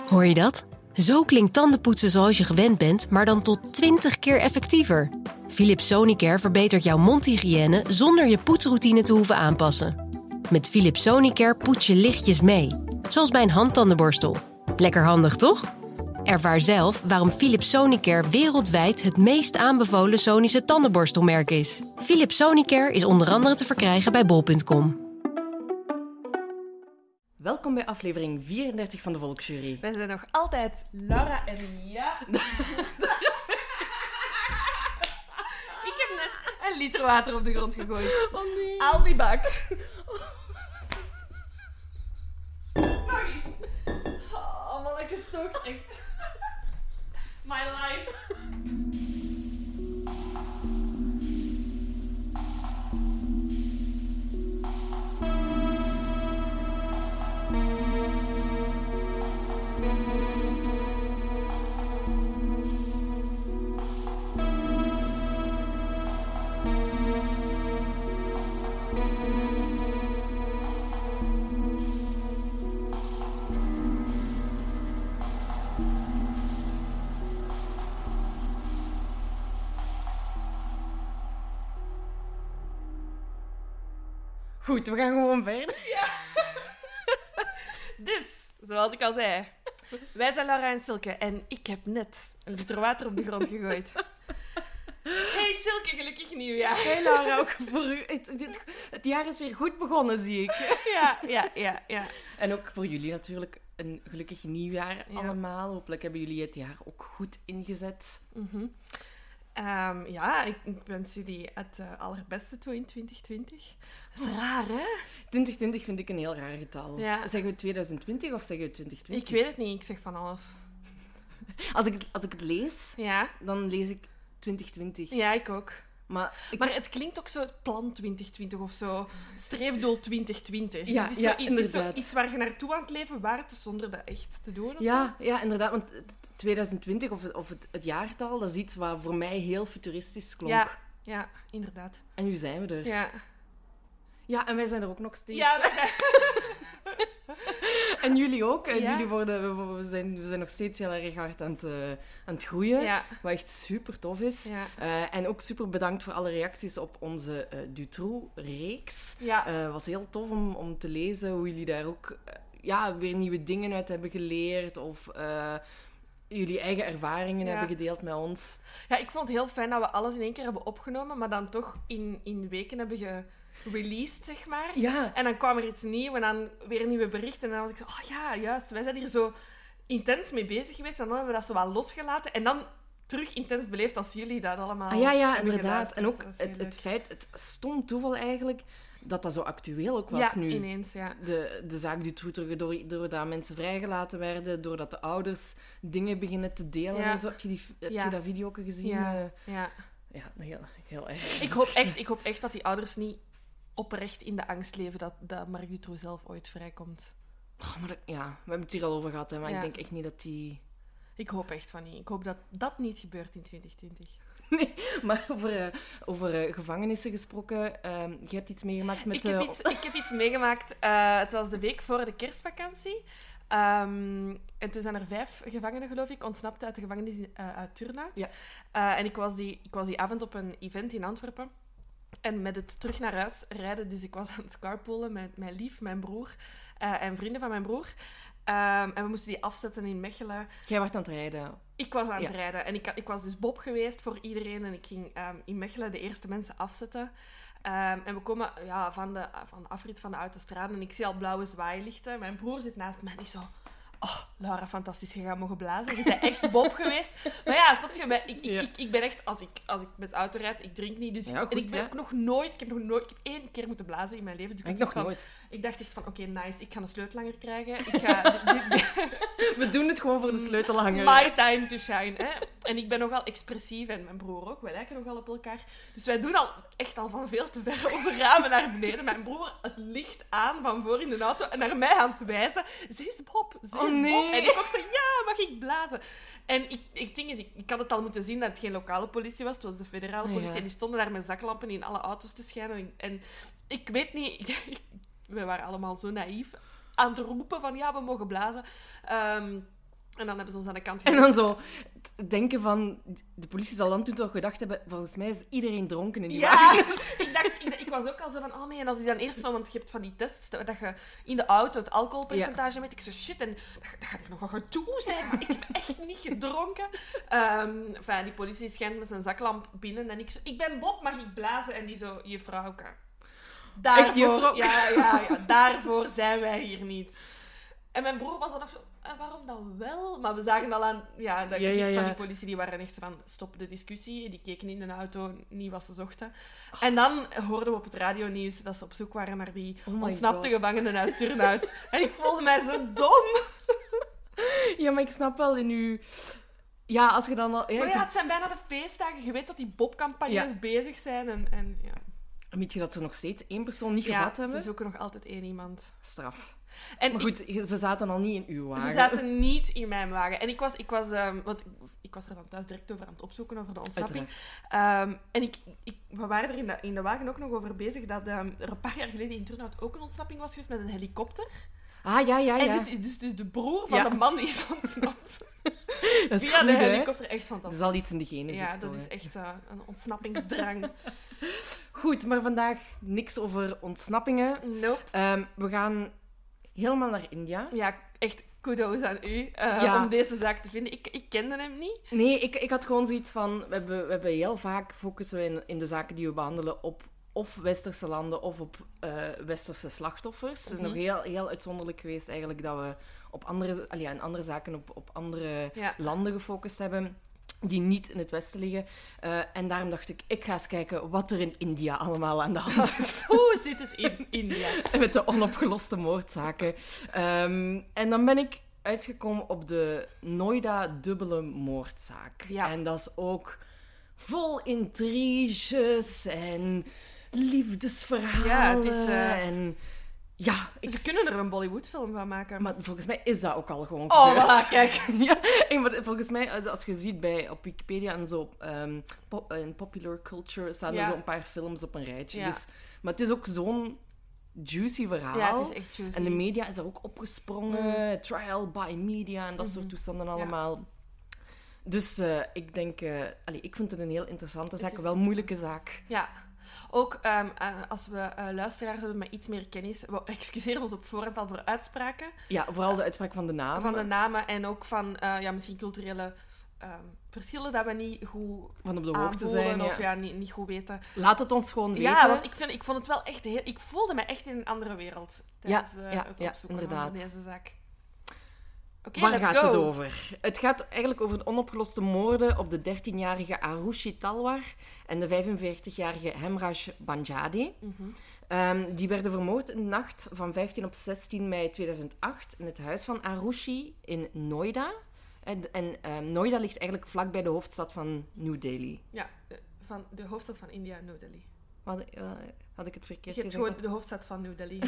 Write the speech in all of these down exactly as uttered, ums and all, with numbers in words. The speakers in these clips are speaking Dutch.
Hoor je dat? Zo klinkt tandenpoetsen zoals je gewend bent, maar dan tot twintig keer effectiever. Philips Sonicare verbetert jouw mondhygiëne zonder je poetsroutine te hoeven aanpassen. Met Philips Sonicare poets je lichtjes mee, zoals bij een handtandenborstel. Lekker handig, toch? Ervaar zelf waarom Philips Sonicare wereldwijd het meest aanbevolen Sonische tandenborstelmerk is. Philips Sonicare is onder andere te verkrijgen bij bol punt com. Welkom bij aflevering vierendertig van de Volksjury. Wij zijn nog altijd Laura en Mia. Ik heb net een liter water op de grond gegooid. Oh nee. I'll be back. Nog eens. Oh, mannetjes toch echt. My life. Goed, we gaan gewoon verder. Ja. Dus, zoals ik al zei, wij zijn Laura en Silke en ik heb net een liter water op de grond gegooid. Hey Silke, gelukkig nieuwjaar. Hey Laura, ook voor u. Het, het, het jaar is weer goed begonnen, zie ik. Ja, ja, ja, ja. En ook voor jullie natuurlijk een gelukkig nieuwjaar Ja. allemaal. Hopelijk hebben jullie het jaar ook goed ingezet. Mm-hmm. Um, ja, ik, ik wens jullie het uh, allerbeste toe in twintig twintig. Dat is raar, hè? twintig twintig vind ik een heel raar getal. Ja. Zeggen we twintig twintig of zeggen we twintig twintig? Ik weet het niet, ik zeg van alles. Als ik, het- als ik het lees, Ja, dan lees ik twintig twintig. ja ik ook. Maar, ik, Maar het klinkt ook zo plan twintig twintig of zo. Streefdoel twintig twintig. Ja, het is, ja, zo, het is zo inderdaad. iets waar je naartoe aan het leven waart zonder dat echt te doen. Of ja, ja, inderdaad. Want het- twintig twintig of, of het, het jaartal, dat is iets wat voor mij heel futuristisch zo. klonk. Ja, ja, inderdaad. En nu zijn we er. Ja. Ja, en wij zijn er ook nog steeds. ja dat is... En jullie ook. En Ja. jullie worden, we, we zijn, we zijn nog steeds heel erg hard aan het, eh, aan het groeien. ja, Wat echt super tof is. ja. Eh, en ook super bedankt voor alle reacties op onze eh Dutroux-reeks. Ja. Het uh, was heel tof om, om te lezen hoe jullie daar ook eh, ja, weer nieuwe dingen uit hebben geleerd. Of eh, jullie eigen ervaringen Ja. hebben gedeeld met ons. ja, ik vond het heel fijn dat we alles in één keer hebben opgenomen, maar dan toch in, in weken hebben gereleased, zeg maar. Ja, En dan kwam er iets nieuws en dan weer nieuwe berichten. En dan was ik zo, oh ja, juist, wij zijn hier zo intens mee bezig geweest. En dan hebben we dat zo wel losgelaten. En dan terug intens beleefd als jullie dat allemaal ah, ja, ja hebben inderdaad. geluisterd. En ook Dat was heel het, het leuk. feit, het stom toeval eigenlijk, dat dat zo actueel ook was Ja, nu. ineens, ja. De, de zaak Dutroux terug, door, doordat mensen vrijgelaten werden, doordat de ouders dingen beginnen te delen Ja. en zo. Heb je, die, heb Ja. je dat video ook gezien? Ja, Eh, ja. ja, heel, heel erg. Ik, hoop echt, ik hoop echt dat die ouders niet oprecht in de angst leven dat, dat Marc Dutroux zelf ooit vrijkomt. Oh, maar dat- ja, we hebben het hier al over gehad, hè, maar Ja. ik denk echt niet dat die... Ik hoop echt van niet. Ik hoop dat dat niet gebeurt in twintig twintig. Nee, maar over, uh, over uh, gevangenissen gesproken, uh, je hebt iets meegemaakt met... Ik heb, uh, iets, ik heb iets meegemaakt. Uh, het was de week voor de kerstvakantie. Um, en toen zijn er vijf gevangenen, geloof ik, ontsnapt uit de gevangenis uh, uit Turnhout. Ja. Uh, en ik was, die, ik was die avond op een event in Antwerpen. En met het terug naar huis rijden, dus ik was aan het carpoolen met mijn lief, mijn broer uh, en vrienden van mijn broer. Um, en we moesten die afzetten in Mechelen. Jij was aan het rijden. Ik was aan het Ja. rijden en ik, ik was dus Bob geweest voor iedereen en ik ging um, in Mechelen de eerste mensen afzetten. Um, en we komen ja, van, de, van de afrit van de autostrade en ik zie al blauwe zwaailichten. Mijn broer zit naast mij en is zo... Oh, Laura, fantastisch, je gaat mogen blazen. Je bent echt Bob geweest. Maar ja, snap je? Ik, ik, Ja. ik, ik ben echt... Als ik, als ik met de auto rijd, ik drink niet. Dus Ja, goed, en ik ben ja. ook nog nooit... Ik heb nog nooit... Ik heb één keer moeten blazen in mijn leven. Dus ik, Ik had nog zoiets nooit. van, ik dacht echt van... Oké, okay, nice. Ik ga een sleutelanger krijgen. Ik ga... dit- dit- We doen het gewoon voor de sleutelhanger. My time to shine. Hè? En ik ben nogal expressief en mijn broer ook. Wij lijken nogal op elkaar. Dus wij doen al echt al van veel te ver onze ramen naar beneden. Mijn broer het licht aan van voor in de auto en naar mij aan het wijzen. Ze is Bob, ze is Oh, nee. Bob. En ik ook zo, ja, mag ik blazen? En ik, ik, denk, ik, ik had het al moeten zien dat het geen lokale politie was. Het was de federale politie. Ja. En die stonden daar met zaklampen in alle auto's te schijnen. En, en ik weet niet... we waren allemaal zo naïef aan het roepen van ja, we mogen blazen. Um, En dan hebben ze ons aan de kant En gezet. dan zo t- denken van... De politie zal dan toen toch gedacht hebben... Volgens mij is iedereen dronken in die Ja, wagen. ik, dacht, ik, ik was ook al zo van, oh nee, en als die dan eerst van, want je hebt van die tests, dat je in de auto het alcoholpercentage met, ik zo, shit, en dat, dat gaat er nog een gedoe zijn, maar ik heb echt niet gedronken. Um, enfin, die politie schijnt met zijn zaklamp binnen en ik zo, ik ben Bob, mag ik blazen? En die zo, juffrouwke. Daarvoor, Echt, juffrouwke? Ja, ja, ja, daarvoor zijn wij hier niet. En mijn broer was dan nog zo, eh, waarom dan wel? Maar we zagen al aan ja, dat Ja, gezicht ja, ja. van die politie, die waren echt zo van, stop de discussie. Die keken in de auto, niet wat ze zochten. En dan hoorden we op het radionieuws dat ze op zoek waren naar die Oh my ontsnapte God. gevangenen uit Turnhout. En ik voelde mij zo dom. Ja, maar ik snap wel in uw... Ja, als je dan al... Ja, Maar ja, het zijn bijna de feestdagen. Je weet dat die Bob-campagnes Ja. bezig zijn. En, en, ja. Weet je dat ze nog steeds één persoon niet ja, gevat hebben? ze zoeken nog altijd één iemand. Straf. En Maar goed, ze zaten al niet in uw wagen. Ze zaten niet in mijn wagen. En ik was, ik was, um, want ik was er dan thuis direct over aan het opzoeken, over de ontsnapping. Um, en ik, ik, we waren er in de, in de wagen ook nog over bezig dat um, er een paar jaar geleden in Turnhout ook een ontsnapping was geweest met een helikopter. Ah, ja, ja, ja. En dit is dus, dus de broer van Ja. de man die is ontsnapt. Dat is Via goed, de hè? helikopter. Echt Er fantastisch. zal iets in de genen Ja, zitten. dat is hoor. echt uh, een ontsnappingsdrang. Goed, maar vandaag niks over ontsnappingen. Nope. Um, we gaan helemaal naar India. Ja, echt kudos aan u uh, Ja. om deze zaak te vinden. Ik, ik kende hem niet. Nee, ik, ik had gewoon zoiets van... We hebben, we hebben heel vaak focussen we in, in de zaken die we behandelen op of westerse landen of op uh, westerse slachtoffers. Het is nog heel, heel uitzonderlijk geweest eigenlijk dat we op andere, allee, ja, in andere zaken op, op andere Ja. landen gefocust hebben die niet in het westen liggen. Uh, en daarom dacht ik, ik ga eens kijken wat er in India allemaal aan de hand is. Hoe zit het in India? Met de onopgeloste moordzaken. Um, en dan ben ik uitgekomen op de Noida-dubbele moordzaak. Ja. En dat is ook vol intriges en liefdesverhalen. Ja, het is, uh, en ja, ik... Ze kunnen er een Bollywood-film van maken. Maar volgens mij is dat ook al gewoon Oh, gebeurd. voilà, kijk. Ja, en maar volgens mij, als je ziet bij, op Wikipedia en zo, um, pop, in popular culture, staan Ja. er zo een paar films op een rijtje. Ja. Dus, maar het is ook zo'n juicy verhaal. Ja, het is echt juicy. En de media is daar ook opgesprongen. Mm. Trial by media en dat Mm-hmm. soort toestanden allemaal. Dus uh, ik denk... Uh, allee, ik vind het een heel interessante zaak. Wel een moeilijke zaak. Ja. Ook um, uh, als we uh, luisteraars hebben met iets meer kennis... We excuseren ons op voorhand al voor uitspraken. Ja, vooral de uitspraak van de namen. Van de namen en ook van uh, ja, misschien culturele um, verschillen dat we niet goed van op de hoogte zijn. Of ja. ja, niet, niet goed weten. Laat het ons gewoon weten. Ja, want ik, vind, ik vond het wel echt heel... Ik voelde me echt in een andere wereld tijdens ja, uh, ja, het ja, opzoeken inderdaad. van deze zaak. Okay, Waar let's gaat go. het over? Het gaat eigenlijk over de onopgeloste moorden op de dertienjarige Arushi Talwar en de vijfenveertigjarige Hemraj Banjadi. Mm-hmm. Um, die werden vermoord in de nacht van vijftien op zestien mei tweeduizend acht in het huis van Arushi in Noida. En, en um, Noida ligt eigenlijk vlakbij de hoofdstad van New Delhi. Ja, de, van de hoofdstad van India, New Delhi. Had, uh, had ik het verkeerd Je hebt gezegd? gewoon de hoofdstad van New Delhi.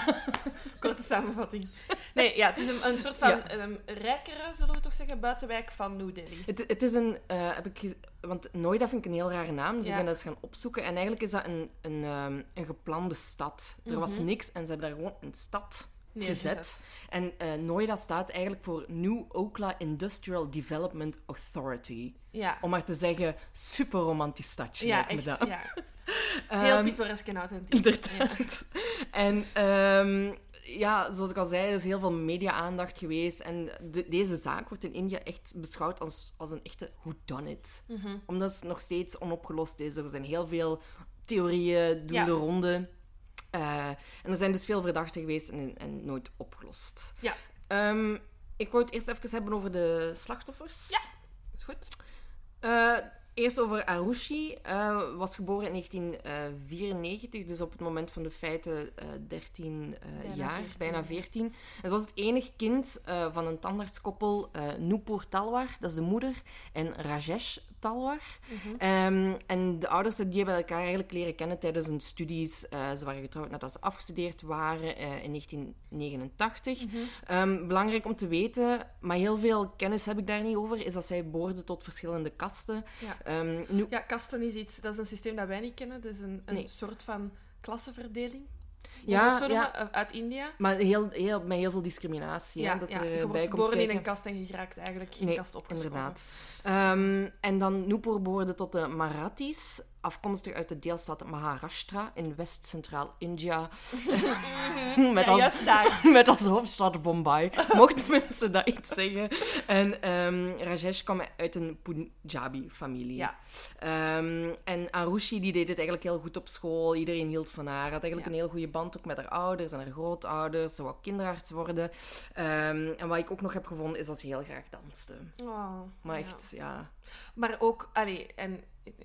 Korte samenvatting. Nee, ja, het is een, een soort van Ja. um, rijkere, zullen we toch zeggen, buitenwijk van New Delhi. Het, het is een... Uh, heb ik gez- want Noida vind ik een heel rare naam, dus Ja. ik ben dat eens gaan opzoeken. En eigenlijk is dat een, een, um, een geplande stad. Er was Mhm. niks en ze hebben daar gewoon een stad Nee, gezet. gezet. En uh, Noida staat eigenlijk voor New Okla Industrial Development Authority. Ja, Om maar te zeggen, super romantisch stadje. ja lijkt me echt. dat. Ja. Heel Um, pittoresk en authentiek. Inderdaad. En um, ja, zoals ik al zei, er is heel veel media-aandacht geweest. En de, deze zaak wordt in India echt beschouwd als, als een echte whodunit. Mm-hmm. Omdat het nog steeds onopgelost is. Er zijn heel veel theorieën, doen Ja. de ronde. Uh, en er zijn dus veel verdachten geweest en, en nooit opgelost. Ja. Um, ik wou het eerst even hebben over de slachtoffers. Ja, is goed. Uh, Eerst over Arushi. Uh, was geboren in negentien vierennegentig, dus op het moment van de feiten uh, dertien uh, bijna jaar, veertien. bijna veertien. En ze was het enig kind uh, van een tandartskoppel, uh, Nupur Talwar, dat is de moeder, en Rajesh Talwar. Mm-hmm. Um, en de ouders die hebben elkaar eigenlijk leren kennen tijdens hun studies. Uh, ze waren getrouwd nadat ze afgestudeerd waren uh, in negentien negenentachtig. Mm-hmm. Um, belangrijk om te weten, maar heel veel kennis heb ik daar niet over, is dat zij behoorden tot verschillende kasten. Ja. Um, nu... Ja, kasten is iets... Dat is een systeem dat wij niet kennen. Dat is een, een Nee. soort van klassenverdeling. Ja, zo ja. noemen, uit India. Maar heel, heel, met heel veel discriminatie. Ja, hè, dat ja. er Je wordt bij komt geboren in kijken. een kast en je geraakt eigenlijk geen Nee, kast opgeschoven. inderdaad. Um, en dan Nupur behoorde tot de Marathis, afkomstig uit de deelstaat Maharashtra in West-Centraal-India. met, Ja, als, juist daar. met als hoofdstad Bombay, mochten mensen dat iets zeggen. En um, Rajesh kwam uit een Punjabi-familie. Ja. Um, en Arushi die deed het eigenlijk heel goed op school. Iedereen hield van haar. Had eigenlijk Ja. een heel goede band ook met haar ouders en haar grootouders. Ze wou kinderarts worden. Um, en wat ik ook nog heb gevonden, is dat ze heel graag danste. Oh, Maar ja. echt, ja... Maar ook, allee, en,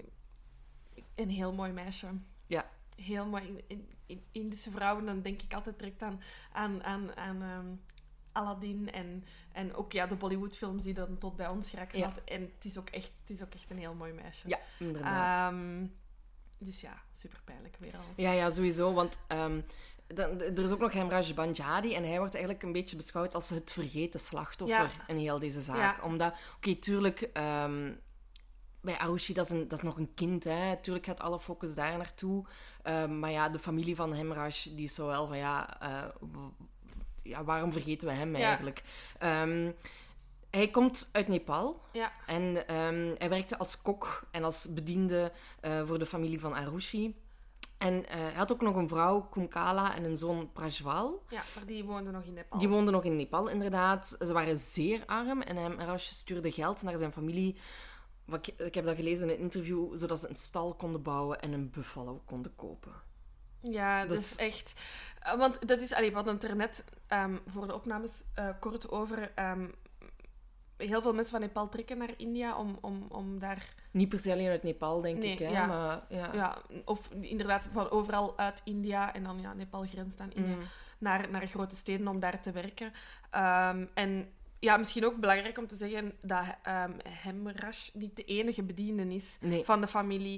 een heel mooi meisje. Ja. Heel mooi. In, in, in Indische vrouwen, dan denk ik altijd direct aan, aan, aan, aan um, Aladdin en, en ook ja, de Bollywoodfilms die dan tot bij ons geraakt Ja. zat. En het is, ook echt, het is ook echt een heel mooi meisje. Ja, inderdaad. Um, dus ja, super pijnlijk weer al. Ja, ja, sowieso. Want um, dan, er is ook nog Hemraj Banjari. En hij wordt eigenlijk een beetje beschouwd als het vergeten slachtoffer Ja. in heel deze zaak. Ja. Omdat, oké, okay, tuurlijk... Um, bij Arushi, dat is, een, dat is nog een kind. Hè. Tuurlijk gaat alle focus daar naartoe. Um, maar ja, de familie van Hemraj, die is zo wel van... Ja, uh, ja waarom vergeten we hem Ja. eigenlijk? Um, hij komt uit Nepal. Ja. En um, hij werkte als kok en als bediende uh, voor de familie van Arushi. En uh, hij had ook nog een vrouw, Kumkala, en een zoon, Prajwal. Ja, maar die woonde nog in Nepal. Die woonden nog in Nepal, inderdaad. Ze waren zeer arm en Hemraj stuurde geld naar zijn familie... Ik, ik heb dat gelezen in een interview, zodat ze een stal konden bouwen en een buffalo konden kopen. Ja, dat Dus- is echt... uh, Want dat is... Allee, we hadden het er net um, voor de opnames uh, kort over. Um, heel veel mensen van Nepal trekken naar India om, om, om daar... Niet per se alleen uit Nepal, denk Nee, ik. Hè? ja. Maar, ja. Ja, of inderdaad van overal uit India en dan ja, Nepal grenst aan India, Mm. naar, naar grote steden om daar te werken. Um, en ja, misschien ook belangrijk om te zeggen dat um, Hemraj niet de enige bediende is Nee. van de familie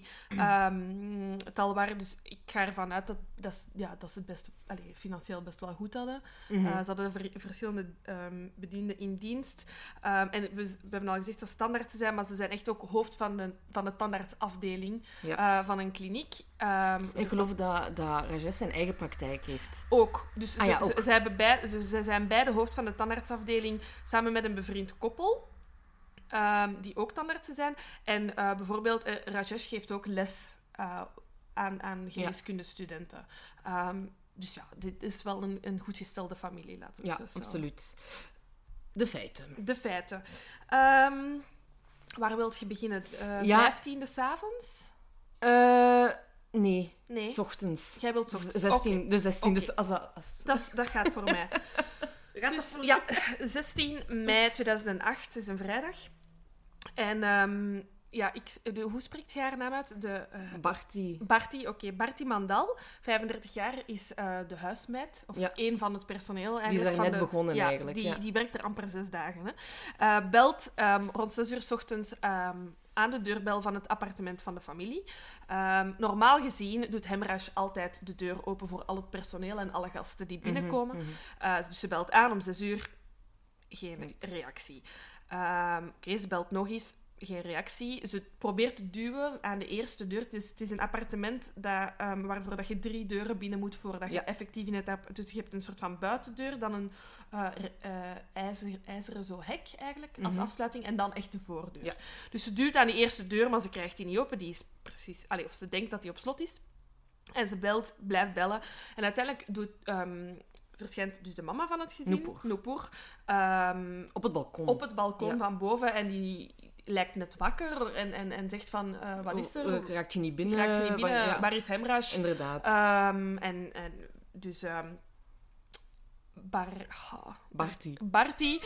um, Talwar. Dus ik ga ervan uit dat, dat, ze- ja, dat ze het best, allee, financieel best wel goed hadden. Mhm. Uh, ze hadden ver- verschillende um, bedienden in dienst. Um, en we, we hebben al gezegd dat standaard zijn, maar ze zijn echt ook hoofd van de, van de tandartsafdeling Ja. uh, van een kliniek. Um, Ik geloof dat, dat Rajesh zijn eigen praktijk heeft. ook. Dus Ah ze, ja, ook. Ze, ze hebben bij, ze, ze zijn beide hoofd van de tandartsafdeling samen met een bevriend koppel. Um, die ook tandartsen zijn. En uh, bijvoorbeeld, uh, Rajesh geeft ook les uh, aan, aan geneeskundestudenten. Um, dus ja, dit is wel een, een goed gestelde familie, laten we Ja, het zo stellen. absoluut. De feiten. De feiten. Um, waar wilt je beginnen? Uh, Ja. Vijftiende 's avonds? Uh, nee, Nee. 's ochtends. Jij wilt 's ochtends. zestien, Oké. De zestiende. Oké. Als, dat- als... Dat, is- dat gaat voor mij. Dus, ja, zestien mei tweeduizend acht is een vrijdag. En um, ja, ik, de, hoe spreekt je haar naam uit? De, uh, Barty. Barty, oké. Okay. Barty Mandal, vijfendertig jaar, is uh, de huismeid. Of Ja. één van het personeel eigenlijk. Die is daar van net de, begonnen ja, eigenlijk. Die, ja. die werkt er amper zes dagen. Hè. Uh, belt um, rond zes uur 's ochtends um, aan de deurbel van het appartement van de familie. Um, normaal gezien doet Hemraj altijd de deur open voor al het personeel en alle gasten die binnenkomen. Mhm, mhm. Uh, dus ze belt aan om zes uur. Geen Niks. reactie. Um, Oké, okay, ze belt nog eens. Geen reactie. Ze probeert te duwen aan de eerste deur. Het is, het is een appartement dat, um, waarvoor dat je drie deuren binnen moet voordat je Ja. effectief in het... app- Dus je hebt een soort van buitendeur, dan een uh, uh, ijzer, ijzeren zo hek eigenlijk, als Mhm. afsluiting, en dan echt de voordeur. Ja. Dus ze duwt aan die eerste deur, maar ze krijgt die niet open. Die is precies... Allee, of ze denkt dat die op slot is. En ze belt, blijft bellen. En uiteindelijk doet... Um, verschijnt dus de mama van het gezin, Nupur. Nupur, um, Op het balkon. op het balkon Ja. van boven. En die lijkt net wakker en, en, en zegt van, uh, wat is er? Oh, raakt je niet binnen? Raakt ze niet binnen? Waar, ja. Waar is Hemraj? Inderdaad. Um, en, en dus... Um, Bar... oh, Barty. Barty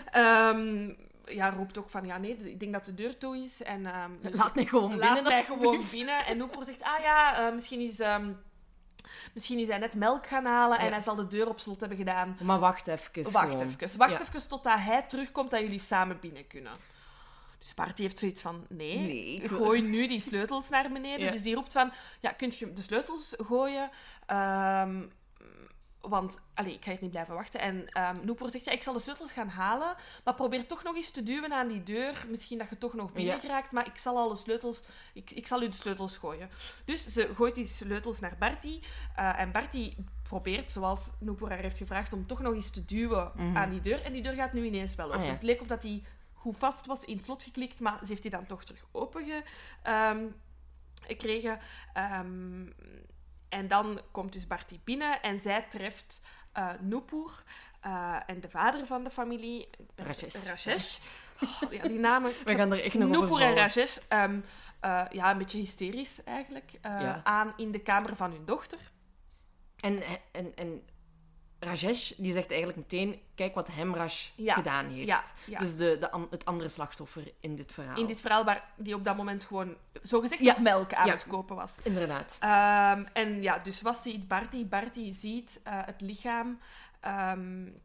um, ja, roept ook van, ja nee, ik denk dat de deur toe is. En, um, Laat mij gewoon Laat binnen. mij alsjeblieft. gewoon binnen. En Nupur zegt, ah ja, uh, misschien is... Um, Misschien is hij net melk gaan halen en Ja. hij zal de deur op slot hebben gedaan. Maar wacht even. Wacht gewoon. even. Wacht Ja. even totdat hij terugkomt dat jullie samen binnen kunnen. Dus Barty heeft zoiets van, nee, Nee, ik wil- gooi nu die sleutels naar beneden. Ja. Dus die roept van, ja, kunt je de sleutels gooien? Um, want, allee, ik ga hier niet blijven wachten. En um, Nupur zegt, ja, ik zal de sleutels gaan halen, maar probeer toch nog eens te duwen aan die deur. Misschien dat je toch nog binnen Ja. geraakt, maar ik zal al de sleutels... Ik, ik zal u de sleutels gooien. Dus ze gooit die sleutels naar Barty. Uh, en Barty probeert, zoals Nupur haar heeft gevraagd, om toch nog eens te duwen Mhm. aan die deur. En die deur gaat nu ineens wel open. Ah, ja. Het leek of dat die goed vast was, in het slot geklikt, maar ze heeft die dan toch terug open um, gekregen. Um, en dan komt dus Barty binnen en zij treft uh, Nupur uh, en de vader van de familie, Rajesh. Rajesh. Oh, ja, die namen. We gaan er echt nog over Nupur en vallen. Rajesh, um, uh, ja, een beetje hysterisch eigenlijk, uh, Ja. aan in de kamer van hun dochter. En, en, en Rajesh die zegt eigenlijk meteen, kijk wat Hemraj Ja. gedaan heeft. Ja, ja. Dus de, de, an- het andere slachtoffer in dit verhaal. In dit verhaal waar die op dat moment gewoon zogezegd Ja. nog melk aan Ja. het kopen was. Inderdaad. Um, en ja, dus wat ziet Barty? Barty ziet uh, het lichaam um,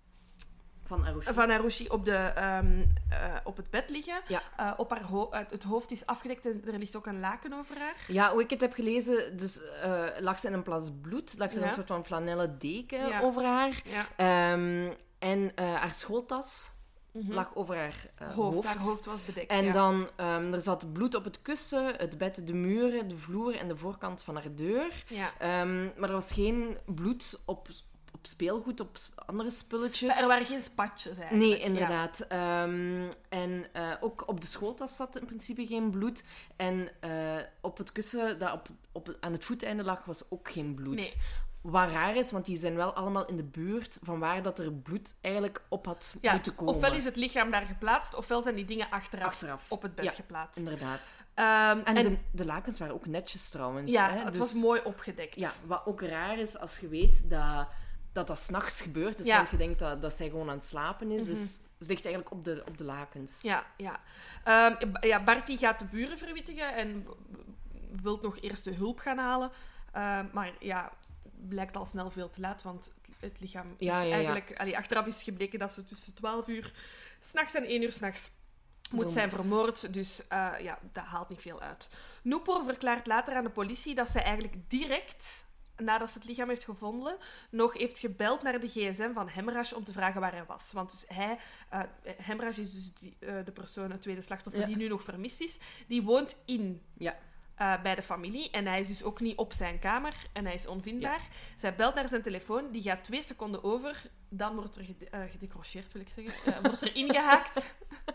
Van Arushi. van Arushi op, de, um, uh, op het bed liggen. Ja. Uh, op haar ho- uh, het hoofd is afgedekt en er ligt ook een laken over haar. Ja, hoe ik het heb gelezen, dus uh, lag ze in een plas bloed, lag er Ja. een soort van flanellen deken Ja. over haar. Ja. Um, en uh, haar schooltas Mhm. lag over haar uh, hoofd. hoofd. Haar hoofd was bedekt. En ja. dan, um, er zat bloed op het kussen, het bed, de muren, de vloer en de voorkant van haar deur. Ja. Um, maar er was geen bloed op, op speelgoed, op s- andere spulletjes. Er waren geen spatjes eigenlijk. Nee, inderdaad. Um, en uh, ook op de schooltas zat in principe geen bloed. En uh, op het kussen dat op, op, aan het voeteinde lag, was ook geen bloed. Nee. Wat raar is, want die zijn wel allemaal in de buurt van waar dat er bloed eigenlijk op had Ja, moeten komen. ofwel is het lichaam daar geplaatst, ofwel zijn die dingen achteraf, Achteraf. op het bed Ja, geplaatst. Inderdaad. Um, En, en de, de lakens waren ook netjes trouwens. ja, hè? het Dus- was mooi opgedekt. Ja, wat ook raar is als je weet dat dat, dat 's nachts gebeurt. Dus Ja. want je denkt dat, dat zij gewoon aan het slapen is. Mhm. Dus ze ligt eigenlijk op de, op de lakens. Ja, ja. Um, ja Barty gaat de buren verwittigen en wil nog eerst de hulp gaan halen. Um, maar ja, blijkt al snel veel te laat, want het, het lichaam is Ja, ja, ja. eigenlijk... Allee, achteraf is gebleken dat ze tussen twaalf uur 's nachts en één uur 's nachts moet zijn Vermoord. vermoord. Dus uh, ja, dat haalt niet veel uit. Nupur verklaart later aan de politie dat zij eigenlijk direct, nadat ze het lichaam heeft gevonden, nog heeft gebeld naar de gsm van Hemraj om te vragen waar hij was. Want dus hij, uh, Hemraj is dus die, uh, de persoon, het tweede slachtoffer, Ja. die nu nog vermist is. Die woont in... Ja. Uh, bij de familie. En hij is dus ook niet op zijn kamer. En hij is onvindbaar. Zij belt naar zijn telefoon. Die gaat twee seconden over. Dan wordt er gede- uh, gedecrocheerd, wil ik zeggen. Uh, wordt er ingehaakt.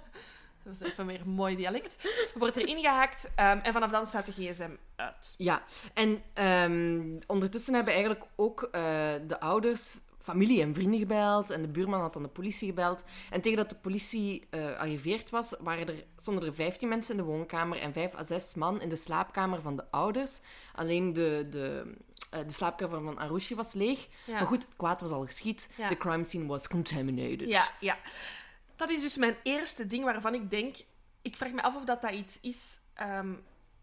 Dat is even meer mooi dialect. Wordt er ingehaakt. Um, en vanaf dan staat de gsm uit. Ja, en um, ondertussen hebben eigenlijk ook uh, de ouders familie en vrienden gebeld en de buurman had dan de politie gebeld. En tegen dat de politie uh, arriveerd was, waren er, stonden er vijftien mensen in de woonkamer en vijf à zes man in de slaapkamer van de ouders. Alleen de, de, uh, de slaapkamer van Arushi was leeg. Ja. Maar goed, het kwaad was al geschied. Ja. De crime scene was contaminated. Ja, ja. Dat is dus mijn eerste ding waarvan ik denk... Ik vraag me af of dat, dat iets is... Um,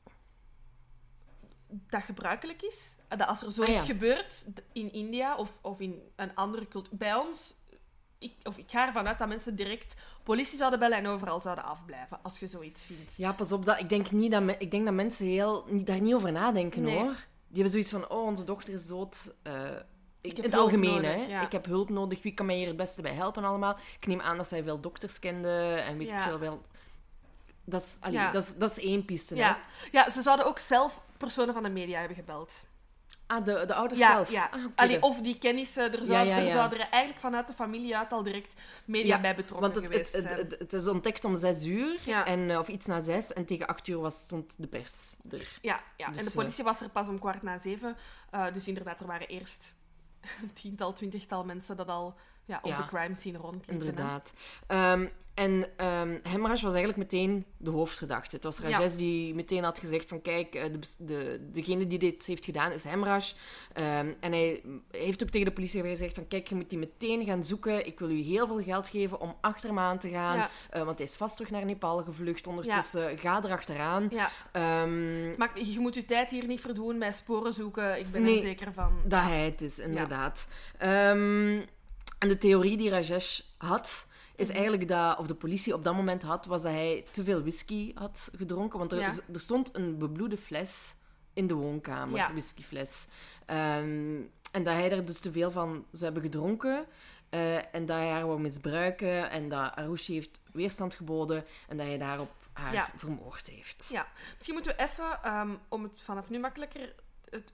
dat gebruikelijk is. Dat als er zoiets Ah, ja. gebeurt in India of, of in een andere cultuur... Bij ons... Ik, of ik ga ervan uit dat mensen direct politie zouden bellen en overal zouden afblijven als je zoiets vindt. Ja, pas op. Dat, ik, denk niet dat me, ik denk dat mensen heel, niet, daar niet over nadenken, Nee. hoor. Die hebben zoiets van, oh, onze dochter is dood. Uh, Ik in heb het hulp algemeen, nodig, hè. ja. Ik heb hulp nodig. Wie kan mij hier het beste bij helpen allemaal? Ik neem aan dat zij veel dokters kende en weet Ja. ik veel wel. Dat is, allee, Ja. dat is, dat is één piste, Ja. hè. ja, ze zouden ook zelf personen van de media hebben gebeld. Ah, de, de ouders Ja, zelf? ja. Ah, oké, Allee, de- of die kennissen, er, zou, Ja, ja, er ja. zouden er eigenlijk vanuit de familie uit al direct media Ja, bij betrokken Want het, geweest het, het, zijn. het, het is ontdekt om zes uur, Ja. en, uh, of iets na zes, en tegen acht uur was, stond de pers er. Ja, ja. Dus, en de politie was er pas om kwart na zeven. Uh, dus inderdaad, er waren eerst een tiental, twintigtal mensen dat al ja, op Ja, de crime scene rondliepen. hè. Inderdaad. Um, en um, Hemraj was eigenlijk meteen de hoofdverdachte. Het was Rajesh Ja. die die meteen had gezegd van kijk, uh, de, de, degene die dit heeft gedaan is Hemraj. Um, en hij heeft ook tegen de politie gezegd van kijk, je moet die meteen gaan zoeken. Ik wil u heel veel geld geven om achter hem aan te gaan. Ja. Uh, want hij is vast terug naar Nepal gevlucht. Ondertussen, ga erachteraan. Ja. Um, Maar je moet je tijd hier niet verdoen met sporen zoeken. Ik ben Nee, er zeker van. dat hij het is, inderdaad. Um, en de theorie die Rajesh had, is eigenlijk dat, of de politie op dat moment had, was dat hij te veel whisky had gedronken. Want er, Ja. er stond een bebloede fles in de woonkamer, Ja. een whiskyfles. Um, en dat hij er dus te veel van zou hebben gedronken. Uh, en dat hij haar wou misbruiken. En dat Arushi heeft weerstand geboden. En dat hij daarop haar Ja. vermoord heeft. Ja. Misschien moeten we even, um, om het vanaf nu makkelijker het, te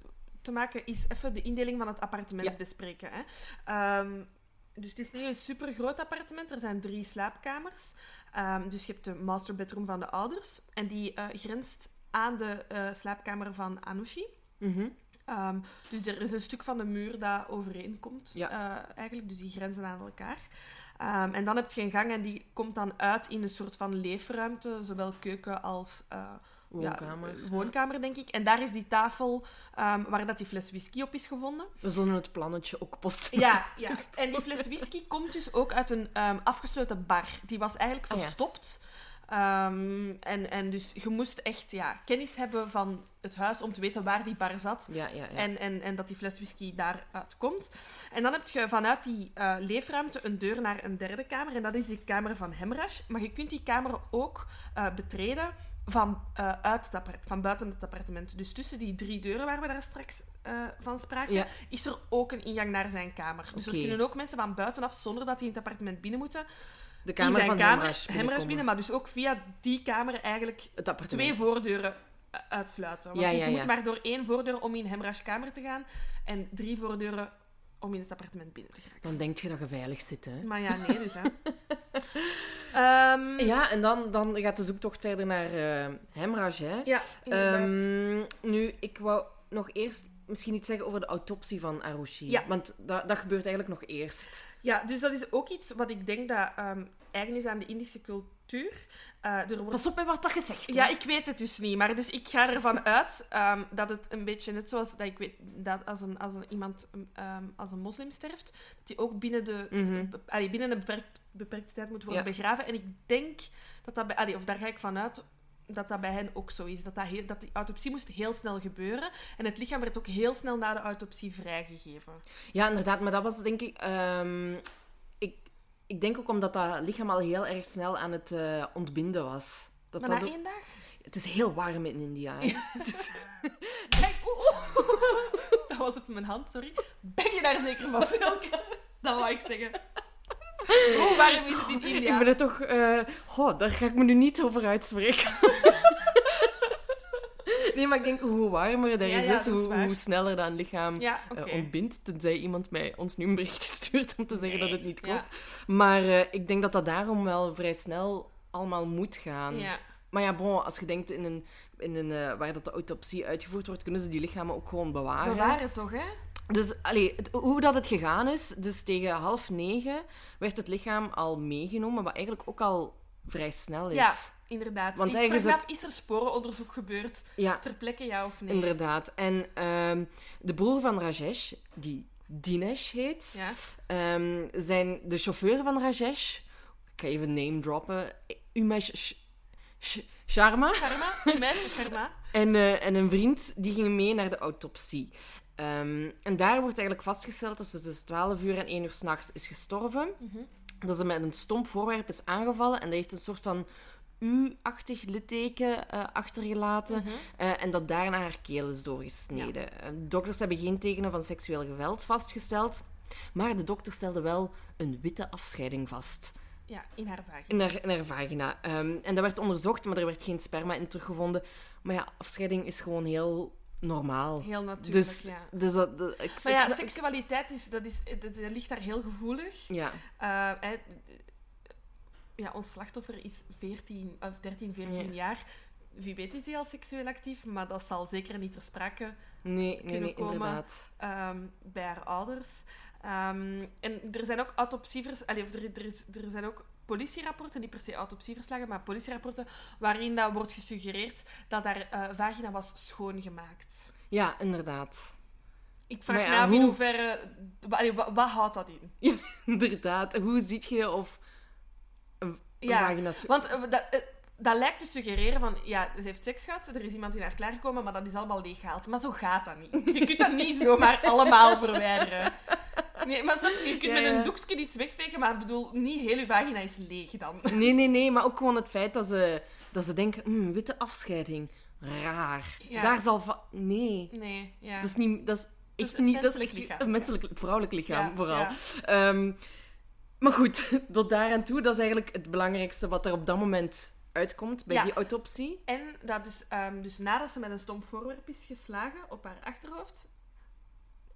te maken, is even de indeling van het appartement Ja. bespreken. Hè. Um, dus het is niet een supergroot appartement. Er zijn drie slaapkamers. Um, dus je hebt de master bedroom van de ouders. En die uh, grenst aan de uh, slaapkamer van Anoushi. Mm-hmm. Um, dus er is een stuk van de muur dat overeenkomt. Ja. Uh, eigenlijk, dus die grenzen aan elkaar. Um, en dan heb je een gang en die komt dan uit in een soort van leefruimte. Zowel keuken als... Uh, Woonkamer. Ja, woonkamer, denk ik. En daar is die tafel um, waar dat die fles whisky op is gevonden. We zullen het plannetje ook posten. Ja, ja. En die fles whisky komt dus ook uit een um, afgesloten bar. Die was eigenlijk Ah, ja. verstopt. Um, en, en dus je moest echt ja, kennis hebben van het huis om te weten waar die bar zat. Ja, ja, ja. En, en, en dat die fles whisky daaruit komt. En dan heb je vanuit die uh, leefruimte een deur naar een derde kamer. En dat is die kamer van Hemrash. Maar je kunt die kamer ook uh, betreden van, uh, uit het appart- van buiten het appartement. Dus tussen die drie deuren waar we daar straks uh, van spraken, Ja. is er ook een ingang naar zijn kamer. Dus Oké. er kunnen ook mensen van buitenaf, zonder dat die in het appartement binnen moeten, De in kamer zijn van kamer, Hemrash Hemrash binnen, maar dus ook via die kamer eigenlijk Het appartement. twee voordeuren uh, uitsluiten. Want Ja, je ja, ja. moet maar door één voordeur om in Hemrash kamer te gaan en drie voordeuren om in het appartement binnen te gaan. Dan denk je dat je veilig zit, hè? Maar ja, nee, dus hè. um, Ja, en dan, dan gaat de zoektocht verder naar uh, Hemrash, hè? ja, inderdaad. Um, nu, ik wou nog eerst misschien iets zeggen over de autopsie van Arushi. Ja. Want dat, dat gebeurt eigenlijk nog eerst. Ja, dus dat is ook iets wat ik denk dat um, eigen is aan de Indische cultuur. Uh, er wordt... Pas op met wat dat gezegd, hè? Ja, ik weet het dus niet. Maar dus ik ga ervan uit um, dat het een beetje net zoals dat ik weet dat als, een, als een, iemand um, als een moslim sterft, dat die ook binnen, de, Mm-hmm. be, allee, binnen een beperkt, beperkte tijd moet worden Ja. begraven. En ik denk dat dat bij... Allee, of daar ga ik vanuit dat dat bij hen ook zo is. Dat, dat, heel, dat die autopsie moest heel snel gebeuren. En het lichaam werd ook heel snel na de autopsie vrijgegeven. Ja, inderdaad. Maar dat was denk ik... Um, ik, ik denk ook omdat dat lichaam al heel erg snel aan het uh, ontbinden was. Dat Maar dat na ook... één dag? Het is heel warm in India, hè? Het is... Kijk, oeh, oeh. Dat was op mijn hand, sorry. Ben je daar zeker van, Silke? Dat wou ik zeggen. Hoe warm is het in India? Ik ben er toch... Uh... Goh, daar ga ik me nu niet over uitspreken. Nee, maar ik denk hoe warmer dat Ja, is, ja, is dat is hoe, waar. hoe sneller dat een lichaam Ja, oké. uh, ontbindt. Tenzij iemand mij ons nu een berichtje stuurt om te zeggen Nee, dat het niet klopt. ja. Maar uh, ik denk dat dat daarom wel vrij snel allemaal moet gaan. Ja. Maar ja, bon, als je denkt in een, in een, uh, waar dat de autopsie uitgevoerd wordt, kunnen ze die lichamen ook gewoon bewaren. Bewaren toch, hè? Dus allee, het, hoe dat het gegaan is, dus tegen half negen werd het lichaam al meegenomen, wat eigenlijk ook al vrij snel is. Ja, inderdaad. Want ik eigenlijk vraag is me af, is er sporenonderzoek gebeurd Ja, ter plekke, ja of nee? inderdaad. En um, de broer van Rajesh, die Dinesh heet, Ja. um, zijn de chauffeur van Rajesh, ik ga even name droppen, Umesh Sh- Sh- Sharma, Sharma, die meisje Sharma. en, uh, en een vriend, die gingen mee naar de autopsie. Um, en daar wordt eigenlijk vastgesteld dat ze tussen twaalf uur en één uur 's nachts is gestorven. Mm-hmm. Dat ze met een stomp voorwerp is aangevallen en dat heeft een soort van U-achtig litteken uh, achtergelaten. Mm-hmm. Uh, en dat daarna haar keel is doorgesneden. Ja. Uh, dokters hebben geen tekenen van seksueel geweld vastgesteld. Maar de dokter stelde wel een witte afscheiding vast. Ja, in haar vagina. In haar, in haar vagina. Um, en dat werd onderzocht, maar er werd geen sperma in teruggevonden. Maar ja, afscheiding is gewoon heel normaal. Heel natuurlijk, Dus, ja. dus dat, dat, ik, Maar ja, ik- seksualiteit is, dat is, dat, dat ligt daar heel gevoelig. ja. Uh, hè, ja, ons slachtoffer is veertien, of dertien, veertien Ja. jaar. Wie weet is die al seksueel actief, maar dat zal zeker niet ter sprake Nee, nee, kunnen nee, komen. inderdaad. um, bij haar ouders. Um, en er zijn ook autopsievers... Allee, of er, er, is, er zijn ook politierapporten, niet per se autopsieverslagen, maar politierapporten waarin dat wordt gesuggereerd dat haar uh, vagina was schoongemaakt. Ja, inderdaad. Ik vraag Maar me ja, af in hoe- hoeverre... Allee, wat, wat houdt dat in? Ja, inderdaad. Hoe ziet je of een, een Ja, vagina... Want uh, dat, uh, dat lijkt te suggereren van... Ja, ze heeft seks gehad, er is iemand in haar klaargekomen, maar dat is allemaal leeggehaald. Maar zo gaat dat niet. Je kunt dat niet zomaar allemaal verwijderen. Nee, maar snap je, je kunt Ja, met ja. een doekje iets wegvegen, maar ik bedoel, niet heel je vagina is leeg dan. Nee, nee, nee. Maar ook gewoon het feit dat ze, dat ze denken... "Hmm, witte afscheiding. Raar. Ja. Daar zal... Va- nee. Nee, ja. Dat is niet... Dat is is echt een niet... Dat is menselijk echt lichaam. een menselijk... Vrouwelijk lichaam, Ja, vooral. ja. Um, maar goed, tot daar aan toe. Dat is eigenlijk het belangrijkste wat er op dat moment uitkomt bij Ja. die autopsie. En dat dus, um, dus nadat ze met een stomp voorwerp is geslagen op haar achterhoofd,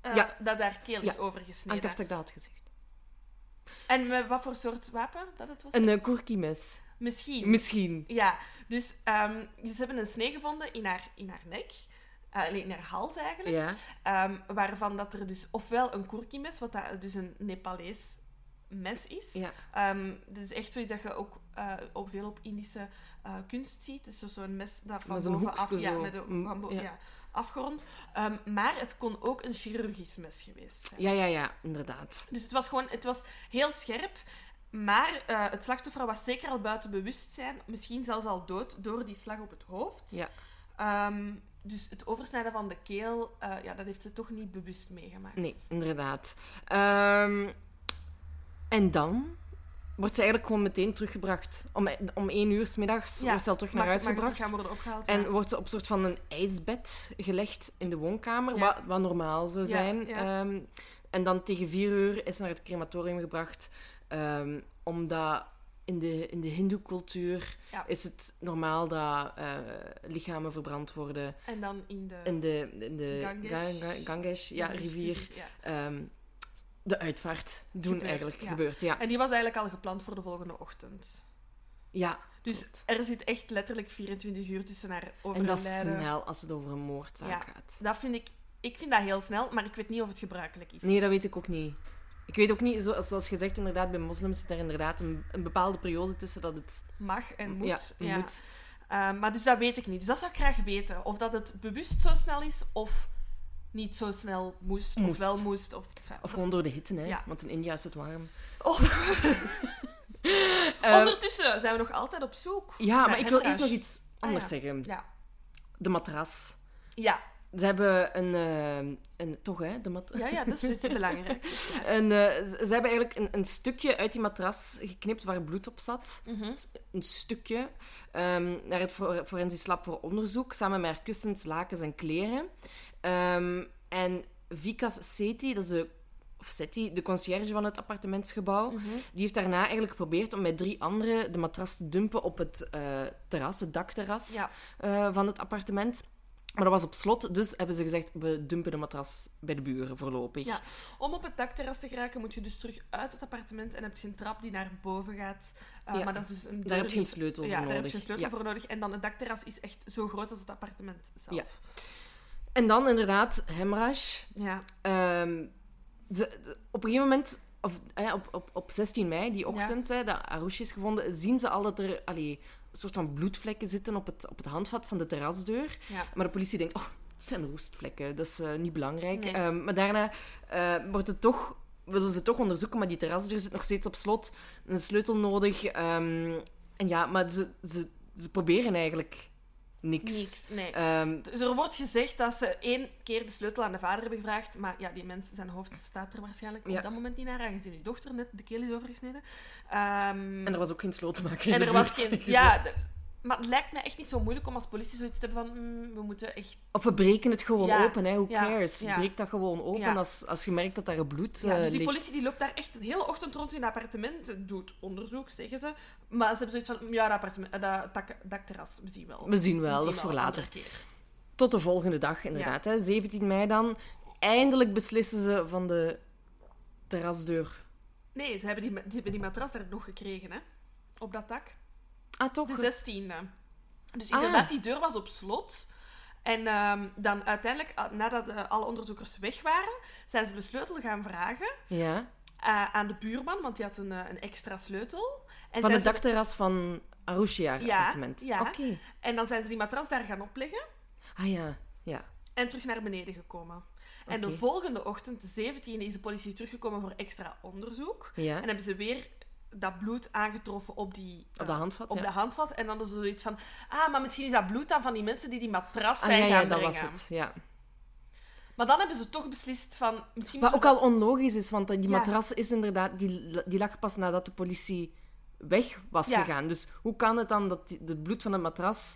Uh, Ja. Dat daar keel is Ja. overgesneden. Ah, ik dacht dat ik dat had gezegd. En met wat voor soort wapen dat het was? Een uh, koerkiemes. Misschien. Misschien. Ja, dus um, ze hebben een snee gevonden in haar, in haar nek. Uh, in haar hals eigenlijk. Ja. Um, waarvan dat er dus ofwel een kurkimes, wat dat dus een Nepalees mes is. Ja. Um, dat is echt zoiets dat je ook, uh, ook veel op Indische uh, kunst ziet. Het is zo zo'n mes dat van met een bovenaf... hoekje Ja, zo. met een, van bo- Ja. ja, afgerond. Um, maar het kon ook een chirurgisch mes geweest zijn. Ja, ja, ja, inderdaad. Dus het was gewoon... Het was heel scherp. Maar uh, het slachtoffer was zeker al buiten bewustzijn. Misschien zelfs al dood door die slag op het hoofd. Ja. Um, dus het oversnijden van de keel, uh, ja, dat heeft ze toch niet bewust meegemaakt. Nee, inderdaad. Um, en dan wordt ze eigenlijk gewoon meteen teruggebracht. Om, om één uur 's middags Ja, wordt ze al terug naar mag, huis mag gebracht. gaan worden opgehaald. En ja. wordt ze op een soort van een ijsbed gelegd in de woonkamer, Ja. wat, wat normaal zou Ja, zijn. ja. Um, en dan tegen vier uur is ze naar het crematorium gebracht, um, omdat in de, in de hindoe-cultuur Ja. is het normaal dat uh, lichamen verbrand worden En dan in de... in de, in de Ganges. Ga- Ga- Ganges, ja, de rivier, Ja. um, de uitvaart doen Gebeurt, eigenlijk. ja. Gebeurt, ja. En die was eigenlijk al gepland voor de volgende ochtend. Ja, Dus klopt. er zit echt letterlijk vierentwintig uur tussen haar En overlijden. dat is snel als het over een moordzaak Ja. gaat. Dat vind ik... Ik vind dat heel snel, maar ik weet niet of het gebruikelijk is. Nee, dat weet ik ook niet. Ik weet ook niet, zo- zoals gezegd, inderdaad, bij moslims zit er inderdaad een, een bepaalde periode tussen dat het Mag en moet. ja, moet. Uh, maar dus dat weet ik niet. Dus dat zou ik graag weten. Of dat het bewust zo snel is, of niet zo snel moest, Moest. of wel moest. Of, enfin, Of dat- gewoon door de hitte, hè? Ja. Want in India is het warm. Oh. Eh, Ondertussen zijn we nog altijd op zoek. ja, naar maar ik wil hemorrhage. eerst nog iets anders Ah, ja. zeggen. Ja. De matras. Ja. Ze hebben een... eh, een toch, hè? De mat- Ja, ja, dat is iets belangrijk. Ja. En, eh, ze hebben eigenlijk een, een stukje uit die matras geknipt waar bloed op zat. Mhm. Een stukje. ehm, naar het for- forensisch lab voor onderzoek, samen met haar kussens, lakens en kleren. Ehm, en Vikas Sethi, dat is de, of Sethi, de conciërge van het appartementsgebouw, Mhm. die heeft daarna eigenlijk geprobeerd om met drie anderen de matras te dumpen op het eh, terras, het dakterras Ja. eh, van het appartement. Maar dat was op slot, dus hebben ze gezegd, we dumpen de matras bij de buren voorlopig. Ja. Om op het dakterras te geraken moet je dus terug uit het appartement en heb je een trap die naar boven gaat. Uh, Ja. Maar dat is dus een deur Daar heb je die- een sleutel ja, voor daar nodig. heb je een sleutel Ja. voor nodig. En dan het dakterras is echt zo groot als het appartement zelf. Ja. En dan inderdaad, hemorrhage. Ja. Ehm, ze- de- op een gegeven moment, of, eh, op, op, op zestien mei, die ochtend, hè, dat Arushi is gevonden, zien ze al dat er allee, een soort van bloedvlekken zitten op het, op het handvat van de terrasdeur. Ja. Maar de politie denkt, oh, het zijn roestvlekken, dat is eh, niet belangrijk. Nee. Ehm, maar daarna eh, wordt het toch, willen ze het toch onderzoeken, maar die terrasdeur zit nog steeds op slot. Een sleutel nodig. ehm, en ja, maar ze, ze, ze proberen eigenlijk niks. Niks, nee. Ehm, Dus er wordt gezegd dat ze één keer de sleutel aan de vader hebben gevraagd, maar ja, die mens, zijn hoofd staat er waarschijnlijk Ja. op dat moment niet naar, aangezien uw dochter net de keel is overgesneden. Ehm, en er was ook geen slotenmaker in en de er was buurt, geen... zeggen ze. Ja, de- maar het lijkt me echt niet zo moeilijk om als politie zoiets te hebben van, mm, we moeten echt... Of we breken het gewoon Ja, open, hè. Who ja, cares? ja. Breek dat gewoon open Ja. als, als je merkt dat daar bloed Ja, eh, dus die ligt. politie die loopt daar echt de hele ochtend rond in het appartement, doet onderzoek, zeggen ze. Maar ze hebben zoiets van, ja, dat, appartement, eh, dat dak, dakterras, we zien wel. We zien wel, We dat is zien voor wel, later. andere keer. Tot de volgende dag, inderdaad. Hè. zeventien mei dan. Eindelijk beslissen ze van de terrasdeur. Nee, ze hebben die, die, hebben die matras daar nog gekregen, hè. Op dat dak. Ah, toch? De zestiende. Dus Ah. inderdaad, die deur was op slot. En ehm, dan uiteindelijk, uh, nadat uh, alle onderzoekers weg waren, zijn ze de sleutel gaan vragen Ja. uh, aan de buurman, want die had een, uh, een extra sleutel. En Van zijn het ze- dakterras van Arushi, haar Ja, appartement. ja. Oké. En dan zijn ze die matras daar gaan opleggen Ah ja, ja. en terug naar beneden gekomen. En de Oké. volgende ochtend, de zeventiende, is de politie teruggekomen voor extra onderzoek. Ja. En hebben ze weer dat bloed aangetroffen op die... Op de uh, handvat, Op ja. de handvat. En dan is er zoiets van... Ah, maar misschien is dat bloed dan van die mensen die die matras Ah zijn ja, ja, gaan dat brengen. was het. Ja. Maar dan hebben ze toch beslist van... Misschien Wat moeten ook we al onlogisch is, want die Ja. matras is inderdaad... Die, die lag pas nadat de politie weg was Ja. gegaan. Dus hoe kan het dan dat die, de bloed van de matras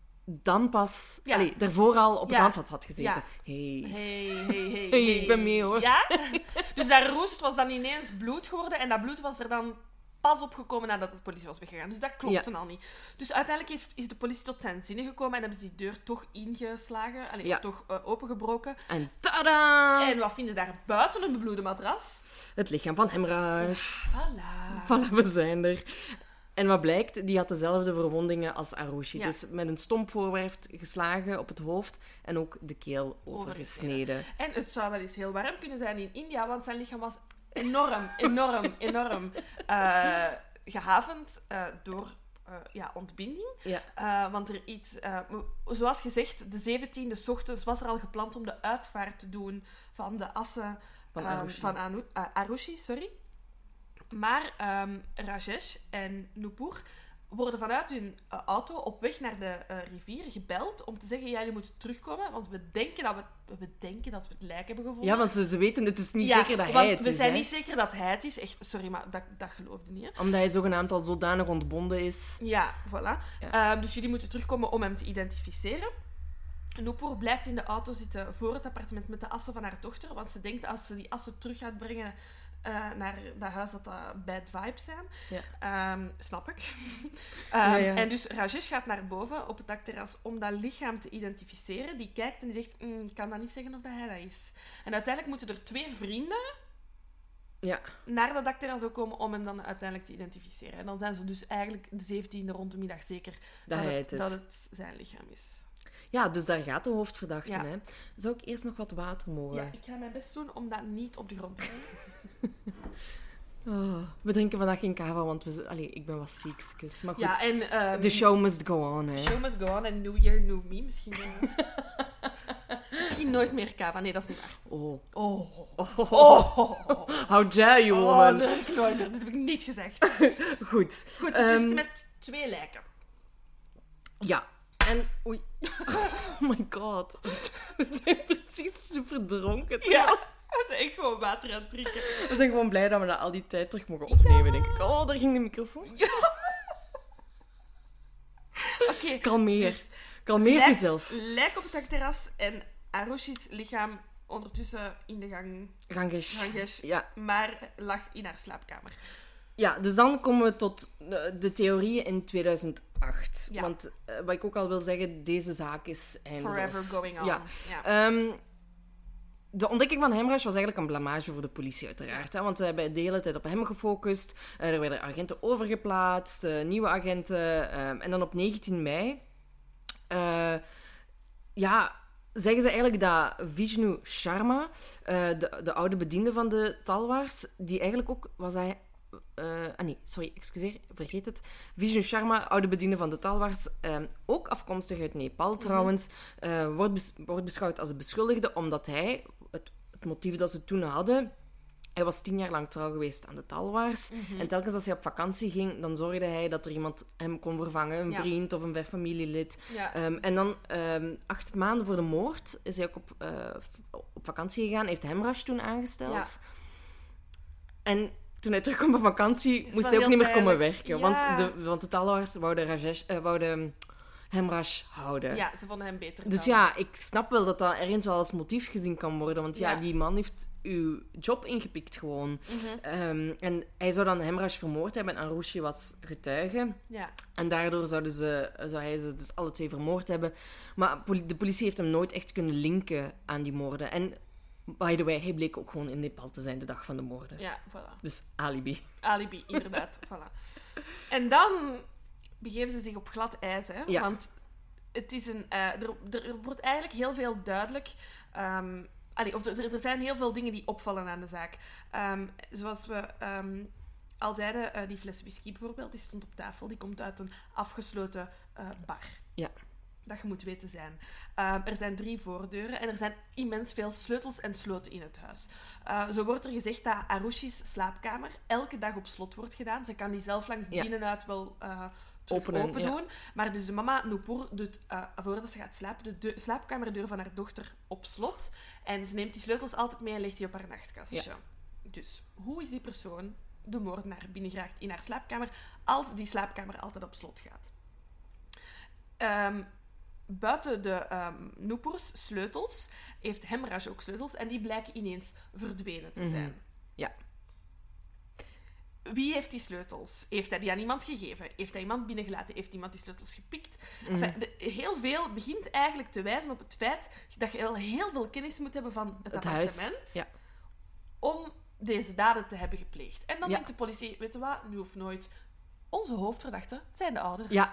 dan pas... Ja. Allee, daarvoor al op het Ja. handvat had gezeten. Ja. Hey. Hey, hey, hey, Hey, ik ben mee, hoor. Ja? Dus dat roest was dan ineens bloed geworden. En dat bloed was er dan pas opgekomen nadat de politie was weggegaan. Dus dat klopte ja. al niet. Dus uiteindelijk is, is de politie tot zijn zinnen gekomen en hebben ze die deur toch ingeslagen. Allee, ja. toch uh, opengebroken. En tada! En wat vinden ze daar buiten een bebloede matras? Het lichaam van Hemraj. Voilà. Voilà, we zijn er. En wat blijkt, die had dezelfde verwondingen als Arushi. Ja. Dus met een stompvoorwerp geslagen op het hoofd en ook de keel overgesneden. En het zou wel eens heel warm kunnen zijn in India, want zijn lichaam was enorm, enorm, enorm uh, gehavend uh, door uh, ja, ontbinding. Ja. Uh, want er iets... Uh, zoals gezegd, de zeventiende 's ochtends was er al gepland om de uitvaart te doen van de assen van Arushi. Um, van Anu, uh, Arushi sorry. Maar um, Rajesh en Nupur worden vanuit hun uh, auto op weg naar de uh, rivier gebeld om te zeggen, ja, jullie moeten terugkomen, want we denken dat we, we, denken dat we het lijk hebben gevonden. Ja, want ze, ze weten, het is niet ja, zeker dat hij het we is. zijn hè? niet zeker dat hij het is. Echt, sorry, maar dat, dat geloofde niet. Hè? Omdat hij zogenaamd al zodanig ontbonden is. Ja, voilà. Ja. Uh, dus jullie moeten terugkomen om hem te identificeren. Nupur blijft in de auto zitten voor het appartement met de assen van haar dochter, want ze denkt als ze die assen terug gaat brengen Uh, naar dat huis dat dat bad vibes zijn. Ja. Um, snap ik. um, ja, ja. En dus Rajesh gaat naar boven op het dakterras om dat lichaam te identificeren. Die kijkt en die zegt, mm, ik kan dat niet zeggen of dat hij dat is. En uiteindelijk moeten er twee vrienden ja. naar dat dakterras ook komen om hem dan uiteindelijk te identificeren. En dan zijn ze dus eigenlijk de zeventiende rond de middag zeker dat, dat, het, het, is. dat het zijn lichaam is. Ja, dus daar gaat de hoofdverdachte. Ja. Hè. Zou ik eerst nog wat water mogen? Ja, ik ga mijn best doen om dat niet op de grond te leggen. Oh, we drinken vandaag geen kava, want we, allee, ik ben wat ziekjes. Maar goed, ja, en, um, the show must go on. Hè. The show must go on en New Year, New Me. Misschien, uh, misschien nooit meer kava. Nee, dat is niet waar. Oh. Oh. Oh. oh. oh. How dare you, woman. Oh, dat heb ik nooit meer. Dat heb ik niet gezegd. Goed. Goed, dus um, we zitten met twee lijken. Ja. En... Oei. Oh my god. We zijn precies super dronken. Ja. We zijn echt gewoon water aan het drinken. We zijn gewoon blij dat we dat al die tijd terug mogen opnemen, ja. denk ik. Oh, daar ging de microfoon. Ja. Oké. Okay, Kalmeer. Dus, Kalmeer lijk, jezelf. Lijk op het dakterras en Arushi's lichaam ondertussen in de gang... Gangesh. Gangesh. Ja. Maar lag in haar slaapkamer. Ja, dus dan komen we tot de, de theorieën in tweeduizend acht. Ja. Want uh, wat ik ook al wil zeggen, deze zaak is eindeloos. Forever going on. Ja. ja. Um, de ontdekking van Hemraj was eigenlijk een blamage voor de politie, uiteraard. Hè? Want we hebben de hele tijd op hem gefocust. Uh, er werden agenten overgeplaatst, uh, nieuwe agenten. Um, en dan op negentien mei... Uh, ja... zeggen ze eigenlijk dat Vishnu Sharma, uh, de, de oude bediende van de Talwars, die eigenlijk ook was hij... Uh, ah nee, sorry, excuseer, vergeet het. Vishnu Sharma, oude bediende van de Talwars, uh, ook afkomstig uit Nepal trouwens, uh, wordt, bes- wordt beschouwd als een beschuldigde, omdat hij, het, het motief dat ze toen hadden, hij was tien jaar lang trouw geweest aan de Talwars. Mm-hmm. En telkens als hij op vakantie ging, dan zorgde hij dat er iemand hem kon vervangen. Een ja. vriend of een familielid. Ja. Um, en dan, um, acht maanden voor de moord, is hij ook op, uh, op vakantie gegaan. Heeft Hemraj toen aangesteld. Ja. En toen hij terugkwam van vakantie, moest hij ook niet meer pijnlijk. komen werken. Ja. Want, de, want de Talwars wouden, Rajesh, uh, wouden Hemraj houden. Ja, ze vonden hem beter. Dus dan. ja, ik snap wel dat dat ergens wel als motief gezien kan worden. Want ja, ja die man heeft uw job ingepikt gewoon. Mm-hmm. Um, en hij zou dan Hemraj vermoord hebben en Arushi was getuige. Ja. En daardoor zouden ze, zou hij ze dus alle twee vermoord hebben. Maar de politie heeft hem nooit echt kunnen linken aan die moorden. En by the way, hij bleek ook gewoon in Nepal te zijn de dag van de moorden. Ja, voilà. Dus alibi. Alibi, inderdaad. Voilà. En dan begeven ze zich op glad ijs, hè? Ja. Want het is een, uh, er, er wordt eigenlijk heel veel duidelijk... Um, allee, of er, er zijn heel veel dingen die opvallen aan de zaak. Um, zoals we um, al zeiden, uh, die fles whisky bijvoorbeeld, die stond op tafel. Die komt uit een afgesloten uh, bar. Ja. Dat je moet weten zijn. Um, er zijn drie voordeuren en er zijn immens veel sleutels en sloten in het huis. Uh, zo wordt er gezegd dat Arushi's slaapkamer elke dag op slot wordt gedaan. Ze kan die zelf langs ja. binnenuit wel... Uh, Openen, open doen. Ja. Maar dus de mama, Nupur, doet, uh, voordat ze gaat slapen, de, de slaapkamerdeur van haar dochter op slot. En ze neemt die sleutels altijd mee en legt die op haar nachtkastje. Ja. Dus hoe is die persoon, de moordenaar, binnengeraakt in haar slaapkamer, als die slaapkamer altijd op slot gaat? Um, buiten de um, Nupurs sleutels heeft Hemraj ook sleutels en die blijken ineens verdwenen te zijn. Mm-hmm. Ja. wie heeft die sleutels? Heeft hij die aan iemand gegeven? Heeft hij iemand binnengelaten? Heeft iemand die sleutels gepikt? Mm. Enfin, de, heel veel begint eigenlijk te wijzen op het feit dat je wel heel veel kennis moet hebben van het, Het appartement huis, ja. om deze daden te hebben gepleegd. En dan Ja. denkt de politie, weet je wat, nu of nooit, onze hoofdverdachten zijn de ouders. Ja,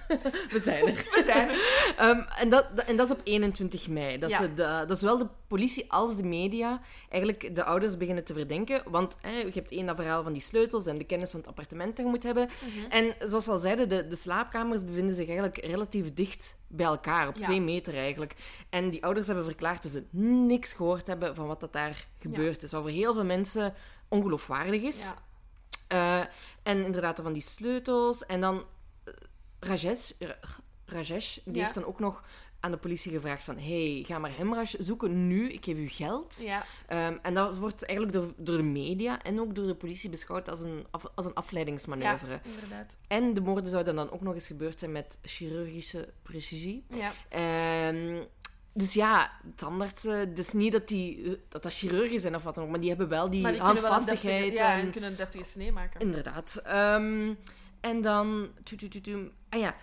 we zijn er. We zijn er. Um, en, dat, en dat is op eenentwintig mei. Dat, Ja. ze de, dat is zowel de politie als de media eigenlijk de ouders beginnen te verdenken. Want hè, je hebt één dat verhaal van die sleutels en de kennis van het appartement dat je moet hebben. Mhm. En zoals we al zeiden, de, de slaapkamers bevinden zich eigenlijk relatief dicht bij elkaar, op Ja. twee meter eigenlijk. En die ouders hebben verklaard dat ze niks gehoord hebben van wat dat daar gebeurd is. Wat voor heel veel mensen ongeloofwaardig is. Ja. Uh, en inderdaad van die sleutels. En dan uh, Rajesh, Ra- Rajesh die Ja. heeft dan ook nog aan de politie gevraagd van hey, ga maar Hemraj zoeken nu, ik geef u geld. Ja. Um, en dat wordt eigenlijk door, door de media en ook door de politie beschouwd als een, af, als een afleidingsmanoeuvre. Ja, inderdaad. En de moorden zouden dan ook nog eens gebeurd zijn met chirurgische precisie. Ja. Um, dus ja, tandartsen, het is niet dat, die, dat dat chirurgen zijn of wat dan ook, maar die hebben wel die, Maar die kunnen wel een handvastigheid. deftige, ja, en- en kunnen een deftige snee maken. Inderdaad. Ehm, en dan... tu, tu, tu, tu. Ah ja.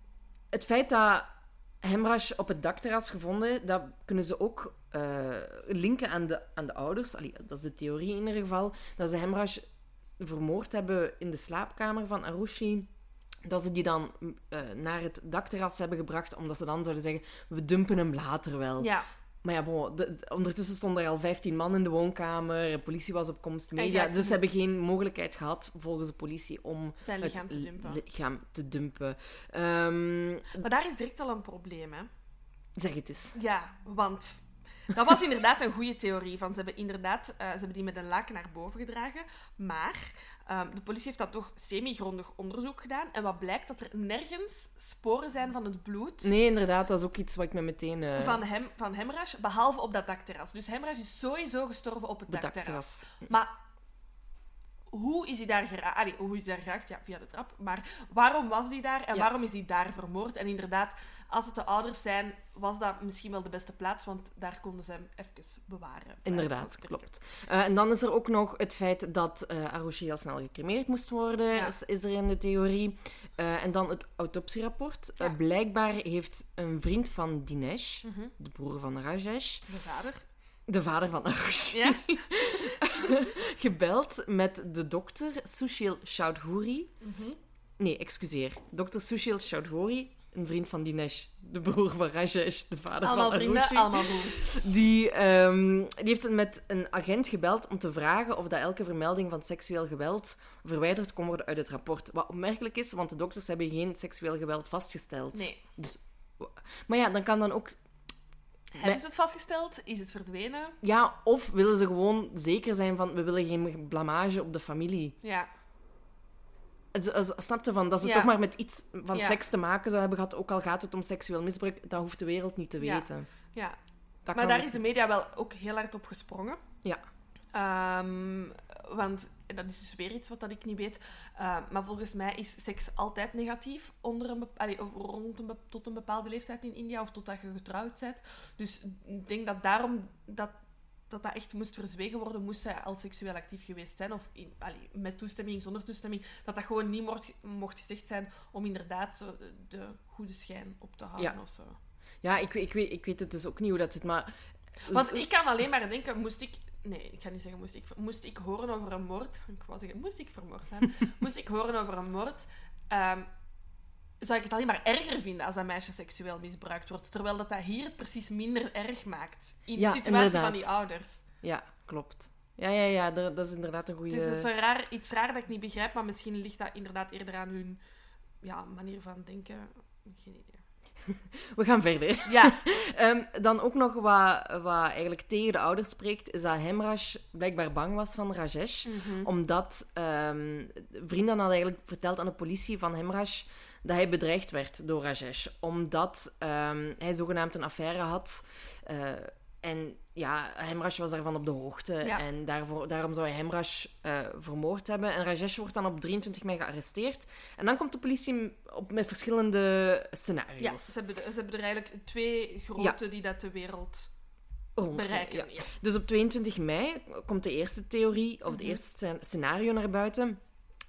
Het feit dat Hemraj op het dakterras gevonden, dat kunnen ze ook eh, linken aan de, aan de ouders. Allee, dat is de theorie in ieder geval. Dat ze Hemraj vermoord hebben in de slaapkamer van Arushi. Dat ze die dan eh, naar het dakterras hebben gebracht, omdat ze dan zouden zeggen, we dumpen hem later wel. Ja. Maar ja, bon, de- de- ondertussen stonden er al vijftien man in de woonkamer. De politie was op komst, media. ja, Dus ze hebben geen mogelijkheid gehad, volgens de politie, om Zijn lichaam het te dumpen. lichaam te dumpen. Ehm, Maar daar is direct al een probleem, hè. zeg het eens. Ja, want dat was inderdaad een goede theorie. Van, ze hebben inderdaad uh, ze hebben die met een laken naar boven gedragen. Maar um, de politie heeft dat toch semi-grondig onderzoek gedaan. En wat blijkt? Dat er nergens sporen zijn van het bloed Nee, inderdaad, dat is ook iets wat ik me meteen... eh, van, hem, van Hemraj, behalve op dat dakterras. Dus Hemraj is sowieso gestorven op het op het dakterras. dakterras. Maar hoe is hij daar geraakt? Allee, hoe is hij daar geraakt? Ja, via de trap. Maar waarom was hij daar en Ja. waarom is hij daar vermoord? En inderdaad, als het de ouders zijn, was dat misschien wel de beste plaats, want daar konden ze hem even bewaren. bij wijze van Inderdaad, spreken. klopt. Uh, en dan is er ook nog het feit dat uh, Arushi heel snel gecremeerd moest worden, Ja. is, is er in de theorie. Uh, en dan het autopsierapport. Ja. Uh, blijkbaar heeft een vriend van Dinesh, Mhm. de broer van Rajesh, De vader. de vader van Arushi, Ja? gebeld met de dokter Sushil Chaudhuri. Mhm. Nee, excuseer. Dokter Sushil Chaudhuri, een vriend van Dinesh, de broer van Rajesh, de vader Allemaal van vrienden, Arushi. allemaal broers. Die, ehm, die heeft met een agent gebeld om te vragen of dat elke vermelding van seksueel geweld verwijderd kon worden uit het rapport. Wat opmerkelijk is, want de dokters hebben geen seksueel geweld vastgesteld. Nee. Dus, maar ja, dan kan dan ook... Hebben ze het vastgesteld? Is het verdwenen? Ja, of willen ze gewoon zeker zijn van, we willen geen blamage op de familie. Ja. Het- het- Snap je van, dat ze Ja. toch maar met iets van Ja. seks te maken zou hebben gehad, ook al gaat het om seksueel misbruik, dat hoeft de wereld niet te Ja. weten. Ja. Dat Maar kan daar dus- is de media wel ook heel hard op gesprongen. Ja. Ehm, want dat is dus weer iets wat dat ik niet weet. Uh, maar volgens mij is seks altijd negatief onder een bepa- allee, rond een be- tot een bepaalde leeftijd in India of totdat je getrouwd bent. Dus ik denk dat daarom dat, dat dat echt moest verzwegen worden, moest zij al seksueel actief geweest zijn. Of in, allee, met toestemming, zonder toestemming. Dat dat gewoon niet mocht, mocht gezegd zijn om inderdaad zo de, de goede schijn op te houden Ja. of zo. Ja, ik, ik, weet, ik weet het dus ook niet hoe dat zit, maar... Want ik kan alleen maar denken, moest ik... Nee, ik ga niet zeggen moest ik. Moest ik horen over een moord... Ik wou zeggen, moest ik vermoord zijn? moest ik horen over een moord... Um, zou ik het alleen maar erger vinden als dat meisje seksueel misbruikt wordt. Terwijl dat, dat hier het precies minder erg maakt. In de Ja, situatie inderdaad. van die ouders. Ja, klopt. Ja, ja, ja, dat, dat is inderdaad een goede... Dus het is een raar, iets raar dat ik niet begrijp, maar misschien ligt dat inderdaad eerder aan hun ja, manier van denken. Geen idee. We gaan verder. Ja. um, dan ook nog wat, wat eigenlijk tegen de ouders spreekt, is dat Hemraj blijkbaar bang was van Rajesh. Mm-hmm. Omdat um, vrienden hadden eigenlijk verteld aan de politie van Hemraj dat hij bedreigd werd door Rajesh. Omdat um, hij zogenaamd een affaire had. Uh, en ja, Hemraj was daarvan op de hoogte. Ja. En daarvoor, daarom zou hij Hemraj uh, vermoord hebben. En Rajesh wordt dan op drieëntwintig mei gearresteerd. En dan komt de politie op, met verschillende scenario's. Ja, ze hebben, ze hebben er eigenlijk twee grote Ja. die dat de wereld Rond, bereiken. ja. Ja. Dus op tweeëntwintig mei komt de eerste theorie, of de Mhm. eerste scen- scenario naar buiten.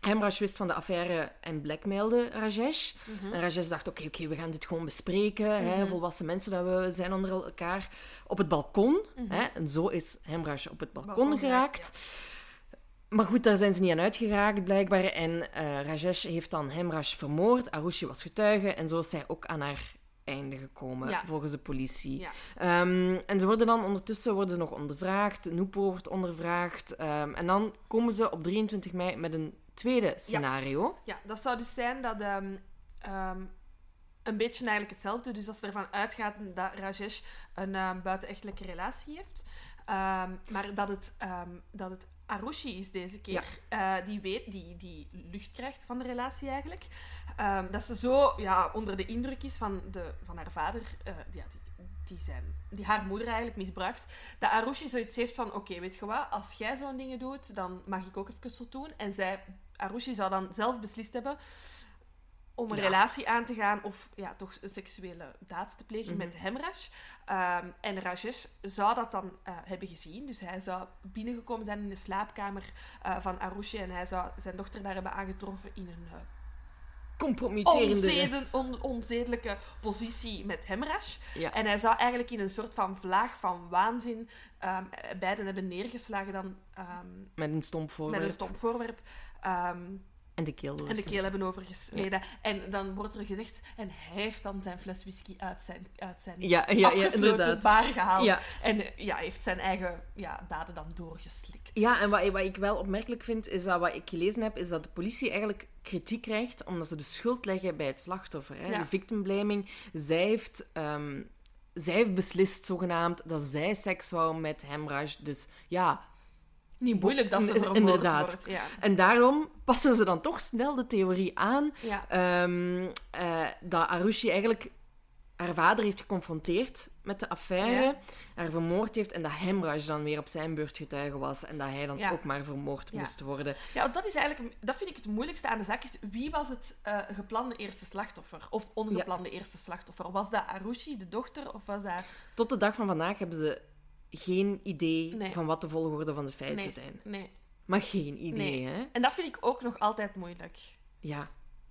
Hemrash wist van de affaire en blackmailde Rajesh. Mm-hmm. En Rajesh dacht, oké, okay, oké, okay, we gaan dit gewoon bespreken. Mm-hmm. Hè, volwassen mensen, dat we zijn onder elkaar. Op het balkon. Mm-hmm. Hè, en zo is Hemrash op het balkon, balkon geraakt. Ja. Maar goed, daar zijn ze niet aan uitgeraakt, blijkbaar. En uh, Rajesh heeft dan Hemrash vermoord. Arushi was getuige. En zo is zij ook aan haar einde gekomen, ja. volgens de politie. Ja. Um, en ze worden dan ondertussen worden ze nog ondervraagd. Nupo wordt ondervraagd. Um, en dan komen ze op drieëntwintig mei met een tweede scenario. Ja, ja dat zou dus zijn dat... Um, um, een beetje eigenlijk hetzelfde. Dus dat ze ervan uitgaat dat Rajesh een um, buitenechtelijke relatie heeft. Um, maar dat het, um, dat het Arushi is deze keer. Ja. Uh, die weet, die, die lucht krijgt van de relatie eigenlijk. Um, dat ze zo ja, onder de indruk is van, de, van haar vader... Uh, ja, die, die, zijn, die haar moeder eigenlijk misbruikt. Dat Arushi zoiets heeft van... Oké, okay, weet je wat? Als jij zo'n dingen doet, dan mag ik ook even zo doen. En zij, Arushi zou dan zelf beslist hebben... om een ja. relatie aan te gaan of ja, toch een seksuele daad te plegen mm-hmm. met Hemrash. Um, en Rajesh zou dat dan uh, hebben gezien. Dus hij zou binnengekomen zijn in de slaapkamer uh, van Arushi en hij zou zijn dochter daar hebben aangetroffen in een uh, compromitterende... Onzeden, on, onzedelijke positie met Hemrash. Ja. En hij zou eigenlijk in een soort van vlaag van waanzin um, beiden hebben neergeslagen dan... Um, met een stomp voorwerp. Met een stomp voorwerp. Um, En de keel. En de keel hebben overgesneden. Ja. En dan wordt er gezegd... En hij heeft dan zijn fles whisky uit zijn, uit zijn ja, ja, afgesloten ja, bar gehaald. Ja. En ja, heeft zijn eigen ja, daden dan doorgeslikt. Ja, en wat, wat ik wel opmerkelijk vind, is dat wat ik gelezen heb, is dat de politie eigenlijk kritiek krijgt omdat ze de schuld leggen bij het slachtoffer. Hè? Ja. De victim blaming. Zij heeft... Um, zij heeft beslist, zogenaamd, dat zij seks wou met Hemrash. Dus ja... Niet moeilijk dat ze vermoord Inderdaad. wordt. Ja. En daarom passen ze dan toch snel de theorie aan ja. um, uh, dat Arushi eigenlijk haar vader heeft geconfronteerd met de affaire, ja. haar vermoord heeft en dat Hemrash dan weer op zijn beurt getuige was en dat hij dan ja. ook maar vermoord ja. moest worden. Ja, dat is eigenlijk, dat vind ik het moeilijkste aan de zaak, is wie was het uh, geplande eerste slachtoffer? Of ongeplande ja. eerste slachtoffer? Was dat Arushi, de dochter, of was dat... Tot de dag van vandaag hebben ze geen idee nee. van wat de volgorde van de feiten nee. zijn. Nee. Maar geen idee, nee. hè? En dat vind ik ook nog altijd moeilijk. Ja.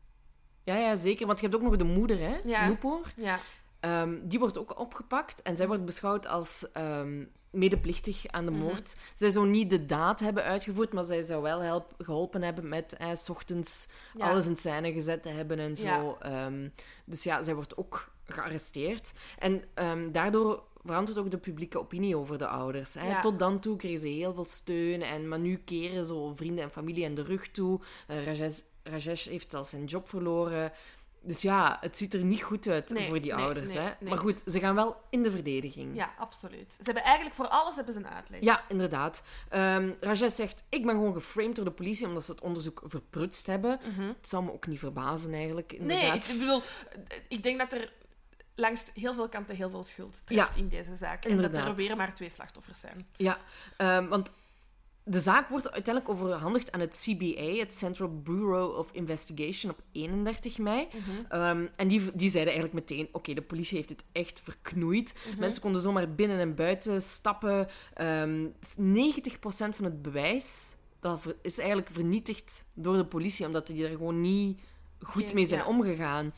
Ja, ja, zeker. Want je hebt ook nog de moeder, hè? Ja. Nupoor. Ja. Um, die wordt ook opgepakt. En zij wordt beschouwd als um, medeplichtig aan de moord. Mm-hmm. Zij zou niet de daad hebben uitgevoerd, maar zij zou wel help, geholpen hebben met eh, 's ochtends ja. alles in scène gezet te hebben en zo. Ja. Um, dus ja, zij wordt ook gearresteerd. En um, daardoor... verandert ook de publieke opinie over de ouders. Hè. Ja. Tot dan toe kregen ze heel veel steun, en, maar nu keren zo vrienden en familie in de rug toe. Uh, Rajesh, Rajesh heeft al zijn job verloren. Dus ja, het ziet er niet goed uit nee, voor die nee, ouders. Nee, hè. nee. Maar goed, ze gaan wel in de verdediging. Ja, absoluut. Ze hebben eigenlijk voor alles hebben ze een uitleg. Ja, inderdaad. Um, Rajesh zegt, ik ben gewoon geframed door de politie omdat ze het onderzoek verprutst hebben. Mm-hmm. Het zou me ook niet verbazen, eigenlijk. Inderdaad. Nee, ik bedoel, ik denk dat er... langs heel veel kanten heel veel schuld treft ja, in deze zaak. En inderdaad. Dat er weer maar twee slachtoffers zijn. Ja, um, want de zaak wordt uiteindelijk overhandigd aan het C B A, het Central Bureau of Investigation, op eenendertig mei. Mm-hmm. Um, en die, die zeiden eigenlijk meteen, oké, okay, de politie heeft dit echt verknoeid. Mm-hmm. Mensen konden zomaar binnen en buiten stappen. Um, negentig procent van het bewijs dat is eigenlijk vernietigd door de politie, omdat die er gewoon niet goed Geen, mee zijn ja. omgegaan.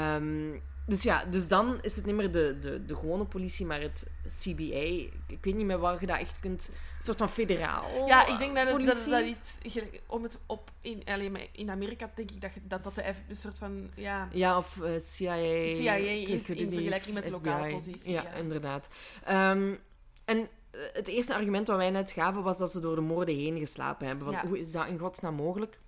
Um, Dus ja, dus dan is het niet meer de, de, de gewone politie, maar het C B A. Ik weet niet meer waar je dat echt kunt... Een soort van federaal Ja, ik denk dat het, dat, dat iets... Om het op... In, alleen, in Amerika denk ik dat dat, dat een soort van... Ja, ja of uh, C I A. C I A is in vergelijking met de lokale politie. Ja, ja. inderdaad. Um, en het eerste argument wat wij net gaven, was dat ze door de moorden heen geslapen hebben. Want ja. hoe is dat in godsnaam mogelijk?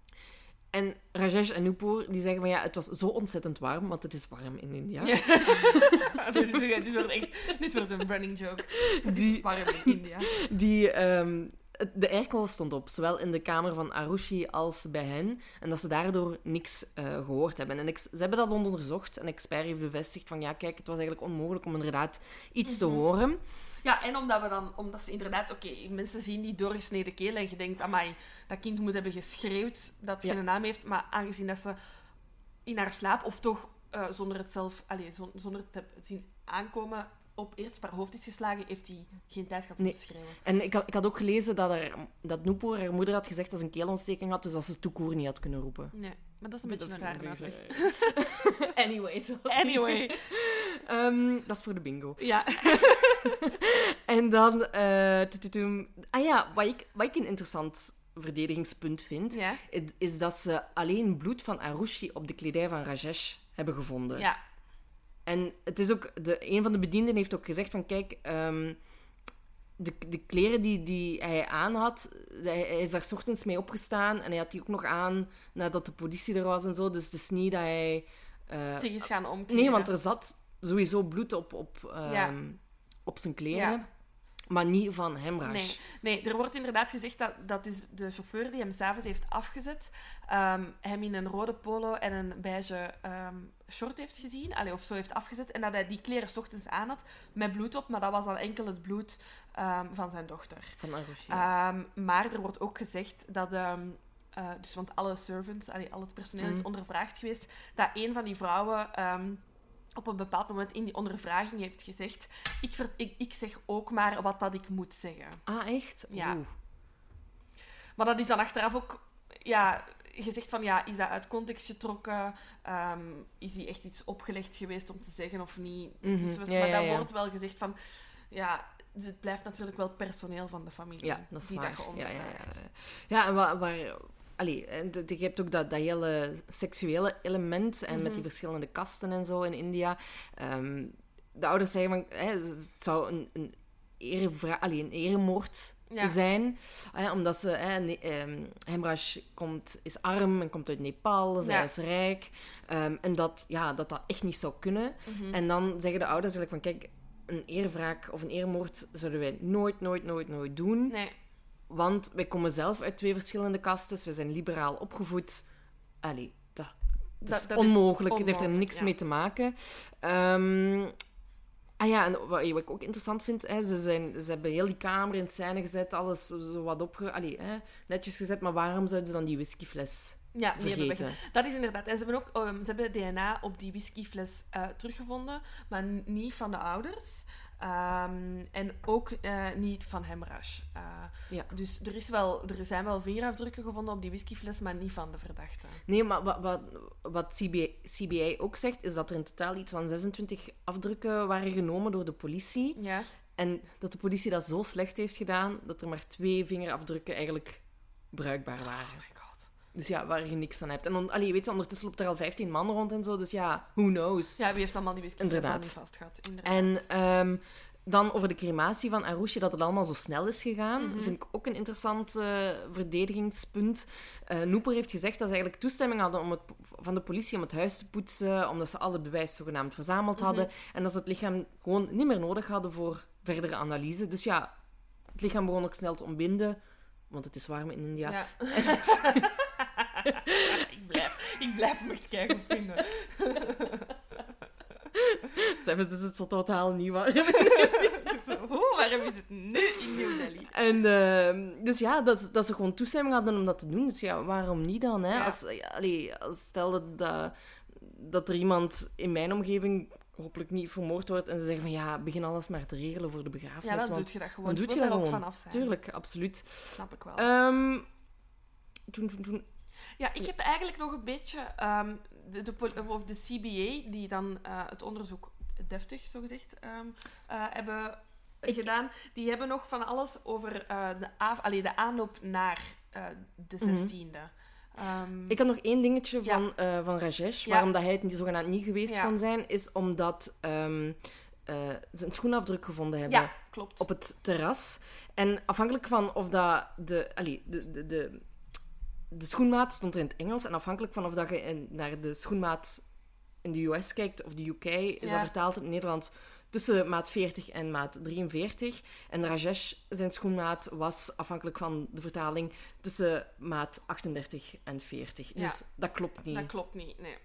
En Rajesh en Nupoor, die zeggen van ja, het was zo ontzettend warm, want het is warm in India. Ja. dit, dit, wordt echt, dit wordt een running joke. Het die, is warm in India. Die, um, de airco stond op, zowel in de kamer van Arushi als bij hen. En dat ze daardoor niks uh, gehoord hebben. En ex- ze hebben dat onderzocht. Een expert heeft bevestigd van ja, kijk, het was eigenlijk onmogelijk om inderdaad iets mm-hmm. te horen. Ja, en omdat we dan, omdat ze inderdaad, oké, okay, mensen zien die doorgesneden keel en je denkt, amai, dat kind moet hebben geschreeuwd dat het ja. geen naam heeft, maar aangezien dat ze in haar slaap, of toch uh, zonder het zelf, allez, zonder het te zien aankomen, op eerst haar hoofd is geslagen, heeft hij geen tijd gehad om Nee. te schreeuwen. En ik had, ik had ook gelezen dat, er, dat Noepoer, haar moeder, had gezegd dat ze een keelontsteking had, dus dat ze toekoer niet had kunnen roepen. Nee, maar dat is een beetje een rare uitleg. Anyway. Zo. Anyway. Um, dat is voor de bingo. Ja. En dan... eh, tututum. ah ja, wat ik, wat ik een interessant verdedigingspunt vind, Ja. is dat ze alleen bloed van Arushi op de kledij van Rajesh hebben gevonden. Ja. En het is ook... De, een van de bedienden heeft ook gezegd van, kijk... Um, de, de kleren die, die hij aan had, hij, hij is daar 's ochtends mee opgestaan en hij had die ook nog aan nadat de politie er was en zo. Dus het is niet dat hij... Uh, Zich is gaan omkleden. nee, want er zat sowieso bloed op, op, um, Ja. op zijn kleren. Ja. Maar niet van Hemraj. Nee, nee, er wordt inderdaad gezegd dat, dat dus de chauffeur die hem s'avonds heeft afgezet, um, hem in een rode polo en een beige um, short heeft gezien, allee, of zo heeft afgezet, en dat hij die kleren 's ochtends aan had, met bloed op, maar dat was dan enkel het bloed um, van zijn dochter. Van Arushi. Um, maar er wordt ook gezegd dat... Um, uh, dus, want alle servants, allee, al het personeel is Mm. ondervraagd geweest, dat een van die vrouwen... Um, op een bepaald moment in die ondervraging heeft gezegd... Ik, ver, ik, ik zeg ook maar wat dat ik moet zeggen. Ah, echt? Ja. Oeh. Maar dat is dan achteraf ook... Ja, gezegd van... Ja, is dat uit context getrokken? Um, is die echt iets opgelegd geweest om te zeggen of niet? Mm-hmm. Dus was, Ja, maar ja, dat ja. wordt wel gezegd van... Ja, dus het blijft natuurlijk wel personeel van de familie. Ja, dat is die waar. dat ja, ja, geondervraagt. ja. ja, en waar... waar allee, en d- je hebt ook dat, dat hele seksuele element en met die verschillende kasten en zo in India. Um, de ouders zeggen van... Hè, het zou een, een, erevra- allee, een eremoord Ja. zijn. Hè, omdat ze... Hè, ne- um, Hemraj komt, is arm en komt uit Nepal. Zij Ja. is rijk. Um, en dat, ja, dat dat echt niet zou kunnen. Mhm. En dan zeggen de ouders eigenlijk van... Kijk, een eerwraak of een eremoord zouden wij nooit, nooit, nooit, nooit doen. Nee. Want wij komen zelf uit twee verschillende kasten. We zijn liberaal opgevoed. Allee, dat, dat Dat- is dat is onmogelijk. Het heeft er onmogelijk, niks ja. mee te maken. Ehm, ah ja, en wat, wat ik ook interessant vind, hè, ze, zijn, ze hebben heel die kamer in scène gezet, alles zo wat opge... Allee, hè, netjes gezet, maar waarom zouden ze dan die whiskyfles Ja, die hebben vergeten? weg- dat is inderdaad. En ze hebben ook um, ze hebben D N A op die whiskyfles uh, teruggevonden, maar n- niet van de ouders. Um, en ook uh, niet van Hemraj. Uh, Ja. Dus er, is wel, er zijn wel vingerafdrukken gevonden op die whiskyfles, maar niet van de verdachte. Nee, maar wat, wat, wat C B I, C B I ook zegt, is dat er in totaal iets van zesentwintig afdrukken waren genomen door de politie. Ja. En dat de politie dat zo slecht heeft gedaan, dat er maar twee vingerafdrukken eigenlijk bruikbaar waren. Oh my god. Dus ja, waar je niks aan hebt. En dan, allee, weet je, ondertussen loopt er al vijftien man rond en zo, dus ja, who knows. Ja, wie heeft allemaal die whiskyfles al Inderdaad. niet vastgehad? Inderdaad. En ehm, dan over de crematie van Arushi, dat het allemaal zo snel is gegaan, Mhm. vind ik ook een interessant eh, verdedigingspunt. Uh, Noeper heeft gezegd dat ze eigenlijk toestemming hadden om het, van de politie om het huis te poetsen, omdat ze alle bewijs zogenaamd verzameld hadden, en dat ze het lichaam gewoon niet meer nodig hadden voor verdere analyse. Dus ja, het lichaam begon ook snel te ontbinden, want het is warm in India. Ja. ik, blijf, ik blijf hem echt keigoed vinden. Zelfs is het zo totaal niet warm. Hoe warm is het nu in New Delhi? En uh, dus ja, dat, dat ze gewoon toestemming hadden om dat te doen. Dus ja, waarom niet dan? Hè? Ja. Als, ja, allee, als stel dat, dat, dat er iemand in mijn omgeving hopelijk niet vermoord wordt en ze zeggen van ja, begin alles maar te regelen voor de begrafenis. Ja, dan want doe je dat gewoon. dan doe Je je wilt dat er ook gewoon. vanaf zijn. Tuurlijk, absoluut. Snap ik wel. Um, toen, toen, toen. Ja, ik heb eigenlijk nog een beetje... Um, de, de, pol- of de C B A, die dan uh, het onderzoek deftig, zogezegd, um, uh, hebben Ik- gedaan, die hebben nog van alles over uh, de, a- allee, de aanloop naar uh, de zestiende. Um, Ik had nog één dingetje Ja. van, uh, van Rajesh, Ja. waarom dat hij het niet, zogenaamd niet geweest Ja. kan zijn, is omdat um, uh, ze een schoenafdruk gevonden hebben. ja, klopt. Op het terras. En afhankelijk van of dat de... Allee, de, de, de, de schoenmaat stond er in het Engels. En afhankelijk van of dat je in, naar de schoenmaat in de U S kijkt of de U K, is Ja. dat vertaald in het Nederlands tussen maat veertig en maat drieënveertig. En Rajesh, zijn schoenmaat, was afhankelijk van de vertaling tussen maat achtendertig en veertig. Ja. Dus dat klopt niet. Dat klopt niet, nee.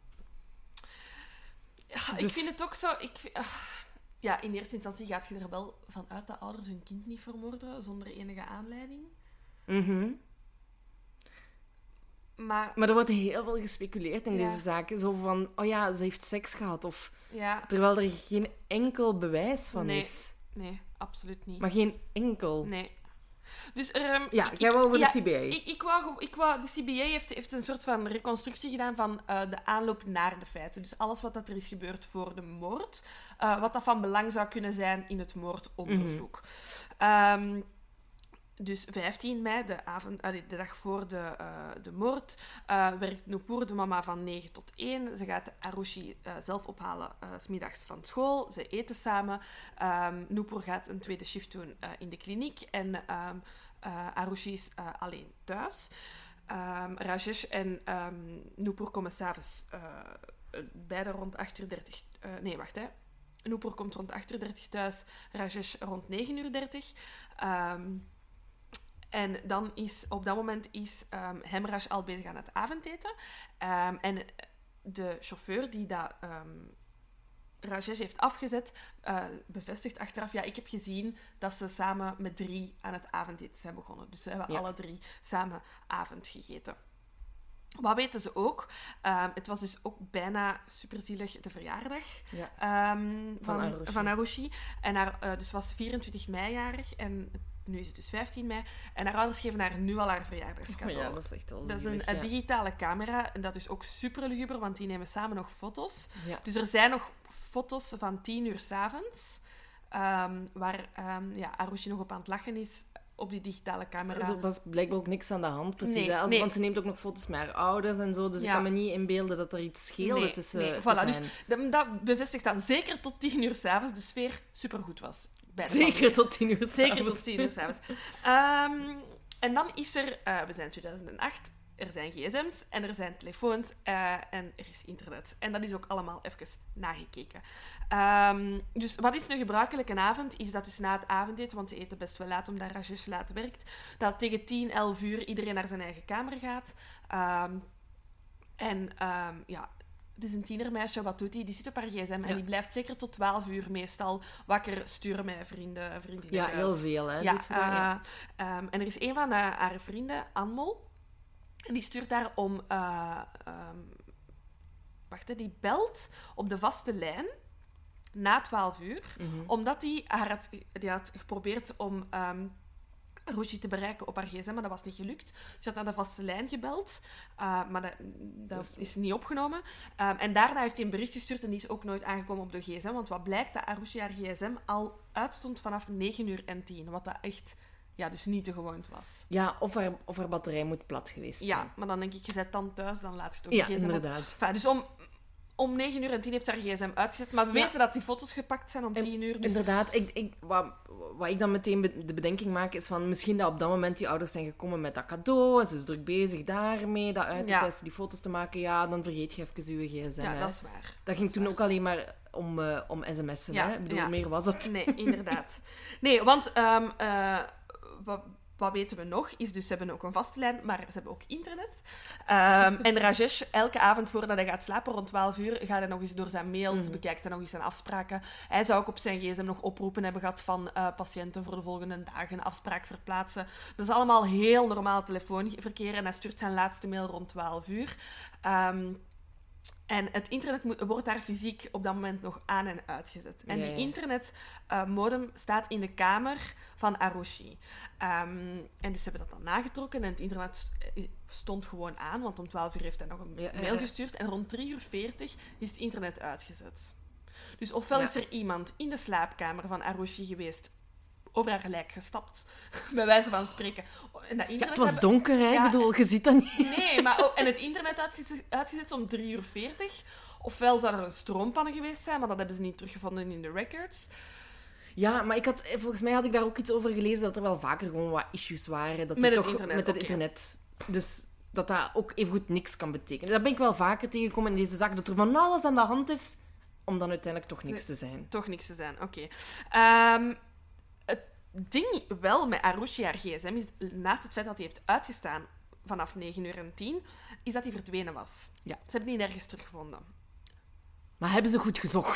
Ja, Ik Dus- vind het ook zo... Ik, vind- ah, ja, in eerste instantie gaat je er wel van uit dat ouders hun kind niet vermoorden zonder enige aanleiding. Mhm. Maar, Maar er wordt heel veel gespeculeerd in Ja. deze zaak. Zo van, oh ja, ze heeft seks gehad. Of, ja, terwijl er geen enkel bewijs van Nee. is. nee, absoluut niet. Maar geen enkel. Nee. Dus er... ehm, Ja, ik- jij wou over ja, de C B A. Ik, ik, wou, ge- ik wou... De C B A heeft, heeft een soort van reconstructie gedaan van eh, de aanloop naar de feiten. Dus alles wat dat er is gebeurd voor de moord. eh, wat dat van belang zou kunnen zijn in het moordonderzoek. Ehm, dus vijftien mei, de, avond, allee, de dag voor de, eh, de moord, eh, werkt Nupur, de mama, van negen tot één. Ze gaat Arushi eh, zelf ophalen eh, 's middags van school. Ze eten samen. Um, Nupur gaat een tweede shift doen eh, in de kliniek. En um, uh, Arushi is uh, alleen thuis. Um, Rajesh en um, Nupur komen s'avonds uh, beide rond acht uur dertig. Uh, nee, wacht, hè. Nupur komt rond acht uur dertig thuis. Rajesh rond negen uur dertig. Um, En dan is, op dat moment is um, Hemraj al bezig aan het avondeten. Um, en de chauffeur die dat um, Rajesh heeft afgezet, uh, bevestigt achteraf... Ja, ik heb gezien dat ze samen met drie aan het avondeten zijn begonnen. Dus ze hebben Ja. alle drie samen avond gegeten. Wat weten ze ook? Um, het was dus ook bijna superzielig de verjaardag Ja. um, Van van, Arushi. van Arushi. En haar uh, dus was vierentwintig mei jarig en nu is het dus vijftien mei. En haar ouders geven haar nu al haar verjaardagscadeau. Oh ja, dat is echt wel Dat is een, zielig, een ja. digitale camera en dat is ook super luguber, want die nemen samen nog foto's. Ja. Dus er zijn nog foto's van tien uur 's avonds, um, waar um, ja, Arushi nog op aan het lachen is op die digitale camera. Er was blijkbaar ook niks aan de hand, precies. Nee, hè. Als, nee. Want ze neemt ook nog foto's met haar ouders en zo, dus Ja. ik kan me niet inbeelden dat er iets scheelde Nee, tussen, nee, voilà, tussen dus hen. dat, dat bevestigt dat zeker tot tien uur 's avonds de sfeer supergoed was. bij de Zeker familie. tot tien uur Zeker s'avonds. tot tien uur 's avonds. Um, en dan is er... Uh, we zijn in tweeduizend acht. Er zijn gsm's en er zijn telefoons uh, en er is internet. En dat is ook allemaal even nagekeken. Um, dus wat is nu gebruikelijk een avond? Is dat dus na het avondeten, want ze eten best wel laat omdat Rajesh laat werkt, dat tegen tien, elf uur iedereen naar zijn eigen kamer gaat. Um, en um, ja... Het is een tienermeisje, wat doet hij? Die zit op haar gsm en Ja. die blijft zeker tot twaalf uur meestal wakker sturen met vrienden, vriendinnen. Ja, heel veel, hè. Ja, doet ze dat, ja. uh, um, en er is een van de, haar vrienden, Anmol, en die stuurt daar om... Uh, um, wacht, hè, die belt op de vaste lijn na twaalf uur, Mhm. omdat die, haar had, die had geprobeerd om... Um, Arushi te bereiken op haar gsm, maar dat was niet gelukt. Ze had naar de vaste lijn gebeld, uh, maar dat, dat Dus- is niet opgenomen. Um, en daarna heeft hij een bericht gestuurd en die is ook nooit aangekomen op de gsm, want wat blijkt, dat Arushi haar gsm al uitstond vanaf negen uur en tien, wat dat echt ja, dus niet te gewoond was. Ja, of haar, of haar batterij moet plat geweest zijn. Ja, maar dan denk ik, je bent dan thuis, dan laat je toch Ja, de gsm op. inderdaad. Enfin, dus om, om negen uur en tien heeft ze haar gsm uitgezet, maar we Ja. weten dat die foto's gepakt zijn om En- tien uur. Dus Inderdaad, ik, ik, wat, wat ik dan meteen be- de bedenking maak, is van misschien dat op dat moment die ouders zijn gekomen met dat cadeau en ze is druk bezig daarmee, dat uit te Ja. testen, die foto's te maken, ja, dan vergeet je even je gsm. ja, hè. dat is waar. Dat ging is toen waar. ook alleen maar om, uh, om sms'en, Ja, hè. Ik bedoel, ja. meer was het. Nee, inderdaad. Nee, want um, uh, wat, wat weten we nog? Is dus, ze hebben ook een vaste lijn, maar ze hebben ook internet. Um, en Rajesh, elke avond voordat hij gaat slapen, rond twaalf uur, gaat hij nog eens door zijn mails, Mhm. bekijkt hij nog eens zijn afspraken. Hij zou ook op zijn gsm nog oproepen hebben gehad van uh, patiënten voor de volgende dagen, afspraak verplaatsen. Dat is allemaal heel normaal telefoonverkeer en hij stuurt zijn laatste mail rond twaalf uur. Um, En het internet moet, wordt daar fysiek op dat moment nog aan en uitgezet. En Ja, die ja. internetmodem staat in de kamer van Arushi. Um, en dus ze hebben dat dan nagetrokken en het internet st- stond gewoon aan, want om twaalf uur heeft hij nog een Ja, ja, mail ja. gestuurd. En rond drie uur veertig is het internet uitgezet. Dus ofwel Ja. is er iemand in de slaapkamer van Arushi geweest, over haar lijk gestapt, bij wijze van spreken. En dat Ja, internet het was hebben- donker, hè. Ja, Ik bedoel, je ziet dat niet. Nee, maar ook, en het internet uitgezet, uitgezet om drie uur veertig. Ofwel zou er een stroompanne geweest zijn, maar dat hebben ze niet teruggevonden in de records. Ja, maar ik had, volgens mij had ik daar ook iets over gelezen, dat er wel vaker gewoon wat issues waren. Dat die Met het toch, internet, Met het oké. internet. Dus dat dat ook evengoed niks kan betekenen. Dat ben ik wel vaker tegengekomen in deze zaak, dat er van alles aan de hand is, om dan uiteindelijk toch niks te zijn. Toch niks te zijn, oké. Ehm, het ding wel met Arushi, haar gsm, is naast het feit dat hij heeft uitgestaan vanaf negen uur en tien, is dat hij verdwenen was. Ja. Ze hebben die nergens teruggevonden. Maar hebben ze goed gezocht?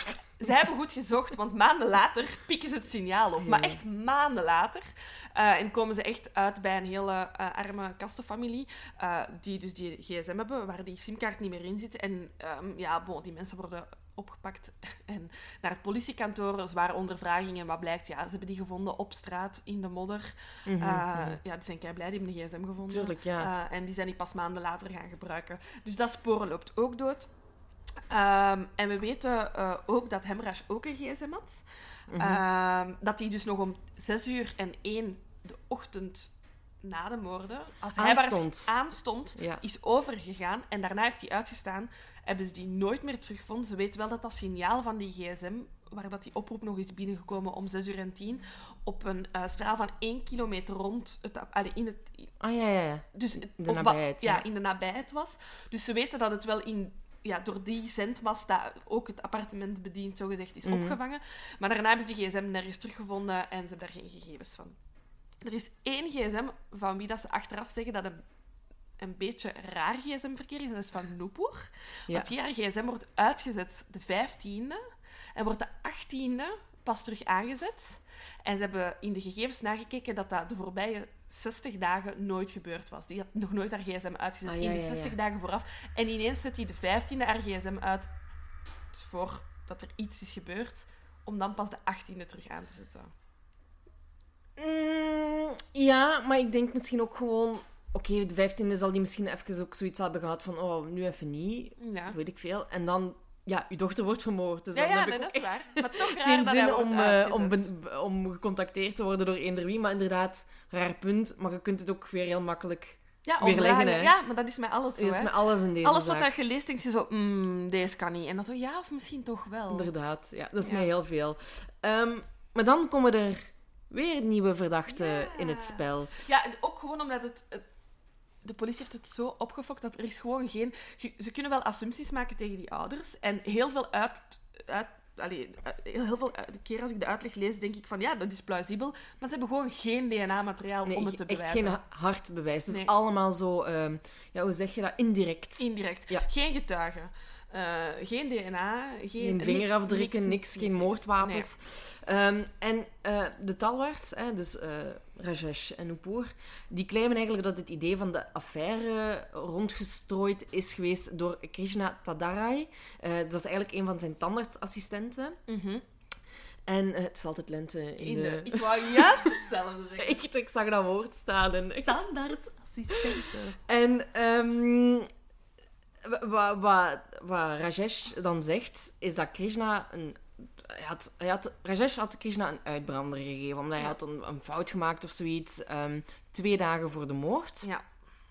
Ze hebben goed gezocht, want maanden later pikken ze het signaal op. Ja. Maar echt maanden later. Uh, en komen ze echt uit bij een hele uh, arme kastenfamilie. Uh, die dus die gsm hebben, waar die simkaart niet meer in zit. En um, ja, bon, die mensen worden opgepakt en naar het politiekantoor. Zware ondervragingen. Wat blijkt? Ja, ze hebben die gevonden op straat, in de modder. Mm-hmm, uh, mm-hmm. Ja, die zijn kei blij, die hebben de gsm gevonden. Tuurlijk, ja. Uh, en die zijn die pas maanden later gaan gebruiken. Dus dat spoor loopt ook dood. Um, en we weten uh, ook dat Hemraj ook een gsm had. Mm-hmm. Um, dat hij dus nog om zes uur en één de ochtend na de moorden, als hij aanstond, aanstond ja. is overgegaan. En daarna heeft hij uitgestaan. Hebben ze die nooit meer teruggevonden. Ze weten wel dat dat signaal van die gsm, waar dat die oproep nog is binnengekomen om zes uur en tien, op een uh, straal van één kilometer rond het... Allee, in het ah, ja, ja, ja. Dus de op, nabijheid. Ja, ja, in de nabijheid was. Dus ze weten dat het wel in... Ja, door die zendmast dat ook het appartement bedient, zogezegd, is mm-hmm. opgevangen. Maar daarna hebben ze die gsm nergens teruggevonden en ze hebben daar geen gegevens van. Er is één gsm van wie dat ze achteraf zeggen dat een, een beetje raar gsm-verkeer is, en dat is van Nupur. Ja. Want die haar gsm wordt uitgezet de vijftiende en wordt de achttiende pas terug aangezet. En ze hebben in de gegevens nagekeken dat dat de voorbije zestig dagen nooit gebeurd was. Die had nog nooit haar gsm uitgezet ah, ja, in de ja, ja. zestig dagen vooraf. En ineens zet hij de vijftiende haar gsm uit, dus voordat er iets is gebeurd, om dan pas de achttiende terug aan te zetten. Mm, ja, maar ik denk misschien ook gewoon... Oké, okay, de vijftiende zal die misschien even ook zoiets hebben gehad van... Oh, nu even niet. Ja. Weet ik veel. En dan... Ja, uw dochter wordt vermoord. Dus ja, dan ja, heb nee, ik ook dat is echt waar. Maar toch raar geen dat zin hij om, wordt uh, om, uitgezet. ben, om gecontacteerd te worden door eender wie. Maar inderdaad, raar punt. Maar je kunt het ook weer heel makkelijk ja, weerleggen. omdraaien. Hè. Ja, maar dat is met alles zo. Dat is hè. met alles in deze Alles zaak. wat je leest, denk je zo... Mm, deze kan niet. En dan zo, ja, of misschien toch wel. Inderdaad, ja. Dat is Ja. mij heel veel. Um, maar dan komen er weer nieuwe verdachten Ja. in het spel. Ja, en ook gewoon omdat het... het- De politie heeft het zo opgefokt dat er is gewoon geen... je- Ze kunnen wel assumpties maken tegen die ouders. En heel veel uit... uit allee, heel, heel veel uit- keer als ik de uitleg lees, denk ik van ja, dat is plausibel. Maar ze hebben gewoon geen D N A-materiaal Nee, om het te echt bewijzen. geen hard bewijs. Het is Nee. allemaal zo... Um, ja, hoe zeg je dat? Indirect. Indirect. Ja. Geen getuigen. Uh, geen D N A. Geen, Geen vingerafdrukken, niks, niks, geen niks. moordwapens. Um, en uh, de Talwars, hè, dus uh, Rajesh en Nupur, die claimen eigenlijk dat het idee van de affaire rondgestrooid is geweest door Krishna Tadarai. Uh, dat is eigenlijk een van zijn tandartsassistenten. Mm-hmm. En uh, het is altijd lente in, In de... de... Ik wou juist hetzelfde zeggen. ik, ik zag dat woord staan. En ik... Tandartsassistenten. En um, wat, wat, wat Rajesh dan zegt, is dat Krishna een... Hij had, hij had, Rajesh had Krishna een uitbrander gegeven, omdat hij Ja. had een, een fout gemaakt of zoiets, um, twee dagen voor de moord. Ja.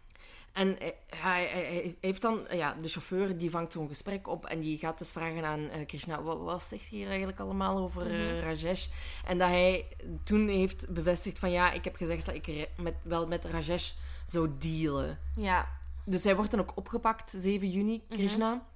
En hij, hij, hij heeft dan... Ja, de chauffeur die vangt zo'n gesprek op en die gaat dus vragen aan uh, Krishna, wat, wat zegt hij hier eigenlijk allemaal over uh, Mhm. Rajesh? En dat hij toen heeft bevestigd van ja, ik heb gezegd dat ik er met, wel met Rajesh zou dealen. Ja. Dus hij wordt dan ook opgepakt, zeven juni, Krishna. Mm-hmm.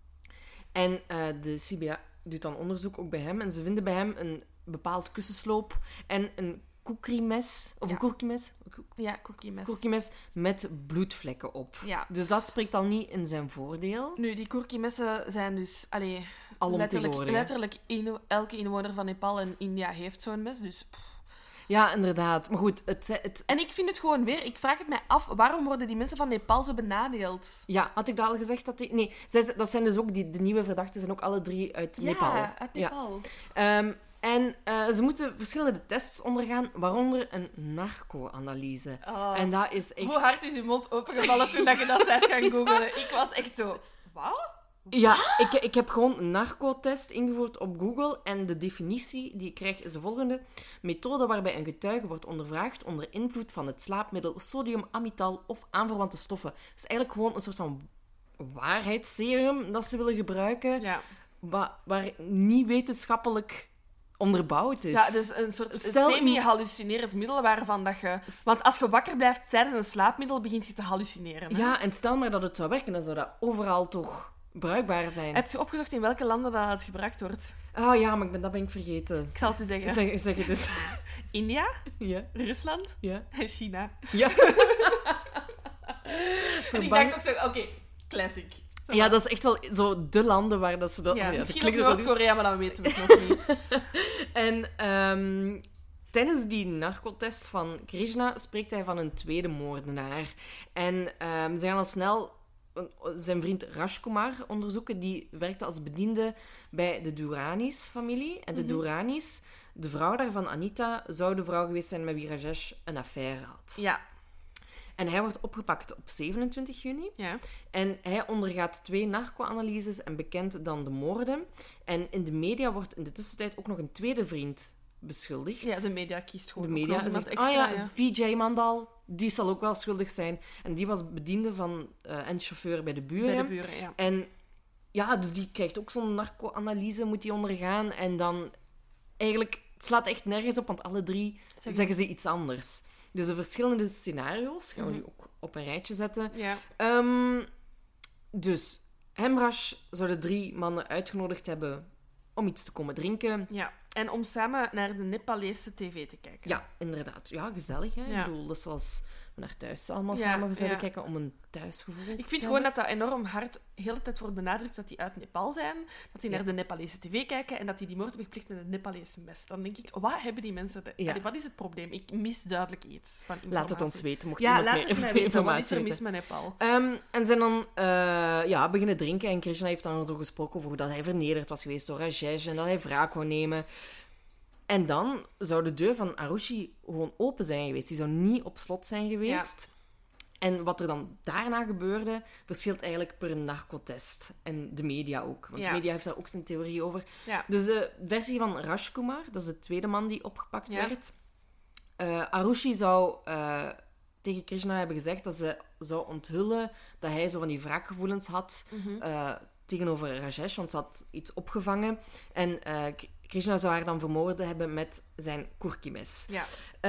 En uh, de C B A doet dan onderzoek ook bij hem. En ze vinden bij hem een bepaald kussensloop en een koekiemes. Of Ja. een koekiemes. Ja, koekiemes. Koekiemes met bloedvlekken op. Ja. Dus dat spreekt al niet in zijn voordeel. Nu, die koekiemessen zijn dus... Allee, letterlijk, Alomtegenwoordig. letterlijk in, elke inwoner van Nepal en India heeft zo'n mes, dus... pff. Ja, inderdaad. Maar goed, het... het En ik vind het gewoon weer... Ik vraag het mij af, waarom worden die mensen van Nepal zo benadeeld? Ja, had ik dat al gezegd? Dat die... Nee, zij, dat zijn dus ook... Die, de nieuwe verdachten zijn ook alle drie uit Nepal. Ja, uit Nepal. Ja. Um, en uh, ze moeten verschillende tests ondergaan, waaronder een narco-analyse. Oh. En dat is echt... Hoe hard is je mond opengevallen toen dat je dat bent gaan googlen? Ik was echt zo... Wat? Ja, ik, ik heb gewoon een narcotest ingevoerd op Google en de definitie die ik krijg is de volgende. Methode waarbij een getuige wordt ondervraagd onder invloed van het slaapmiddel sodium, amital of aanverwante stoffen. Het is eigenlijk gewoon een soort van waarheidsserum dat ze willen gebruiken, Ja. waar, waar niet wetenschappelijk onderbouwd is. Ja, dus een soort Stel- semi-hallucinerend middel waarvan dat je... Want als je wakker blijft tijdens een slaapmiddel, begint je te hallucineren. Hè? Ja, en stel maar dat het zou werken, dan zou dat overal toch bruikbaar zijn. Heb je opgezocht in welke landen dat het gebruikt wordt? Oh ja, maar ik ben, dat ben ik vergeten. Ik zal het u zeggen. Zeg, zeg het eens. India, Ja, Rusland ja, en China. ja. En ik Verbang- dacht ook zo, oké, classic. Ja, dat is echt wel zo de landen waar dat ze dat... Ja, ja, misschien dat ook klinkt Noord-Korea, maar dat weten we nog niet. En um, tijdens die narcotest van Krishna spreekt hij van een tweede moordenaar. En um, ze gaan al snel zijn vriend Rajkumar onderzoeken. Die werkte als bediende bij de Duranis-familie. En de mm-hmm. Duranis, de vrouw daarvan, Anita, zou de vrouw geweest zijn met wie Rajesh een affaire had. Ja. En hij wordt opgepakt op zevenentwintig juni. Ja. En hij ondergaat twee narco-analyses en bekent dan de moorden. En in de media wordt in de tussentijd ook nog een tweede vriend beschuldigd. Ja, de media kiest gewoon de media nog zegt, extra. ah ja, ja. V J Mandal, die zal ook wel schuldig zijn. En die was bediende van, uh, en chauffeur bij de buren. Bij de buren, ja. En ja, dus die krijgt ook zo'n narco-analyse, moet die ondergaan. En dan eigenlijk, het slaat echt nergens op, want alle drie zeg zeggen ze iets anders. Dus de verschillende scenario's gaan we mm-hmm. nu ook op een rijtje zetten. Ja. Um, dus Hemraj zou de drie mannen uitgenodigd hebben om iets te komen drinken. Ja, en om samen naar de Nepalese tv te kijken. Ja, inderdaad. Ja, gezellig, hè? Ja. Ik bedoel, dat is zoals we naar thuis allemaal ja, samen zouden ja. kijken om een thuisgevoel Ik vind te gewoon hebben. dat dat enorm hard de hele tijd wordt benadrukt dat die uit Nepal zijn, dat die Ja. naar de Nepalese tv kijken en dat die die moord hebben gepleegd met een Nepalese mes. Dan denk ik, wat hebben die mensen... De... Ja. Allee, wat is het probleem? Ik mis duidelijk iets van informatie. Laat het ons weten, mocht Ja, je nog laat meer het mij weten. Wat informatie is er mis weten. met Nepal? Um, en zijn dan uh, ja, beginnen drinken. En Krishna heeft dan zo gesproken over hoe dat hij vernederd was geweest door Rajesh en dat hij wraak wou nemen. En dan zou de deur van Arushi gewoon open zijn geweest. Die zou niet op slot zijn geweest. Ja. En wat er dan daarna gebeurde, verschilt eigenlijk per narcotest. En de media ook. Want Ja. de media heeft daar ook zijn theorie over. Ja. Dus de versie van Rajkumar, dat is de tweede man die opgepakt Ja. werd. Uh, Arushi zou uh, tegen Krishna hebben gezegd dat ze zou onthullen dat hij zo van die wraakgevoelens had Mm-hmm. uh, tegenover Rajesh, want ze had iets opgevangen. En uh, Krishna zou haar dan vermoorden hebben met zijn kurkimes. Ja.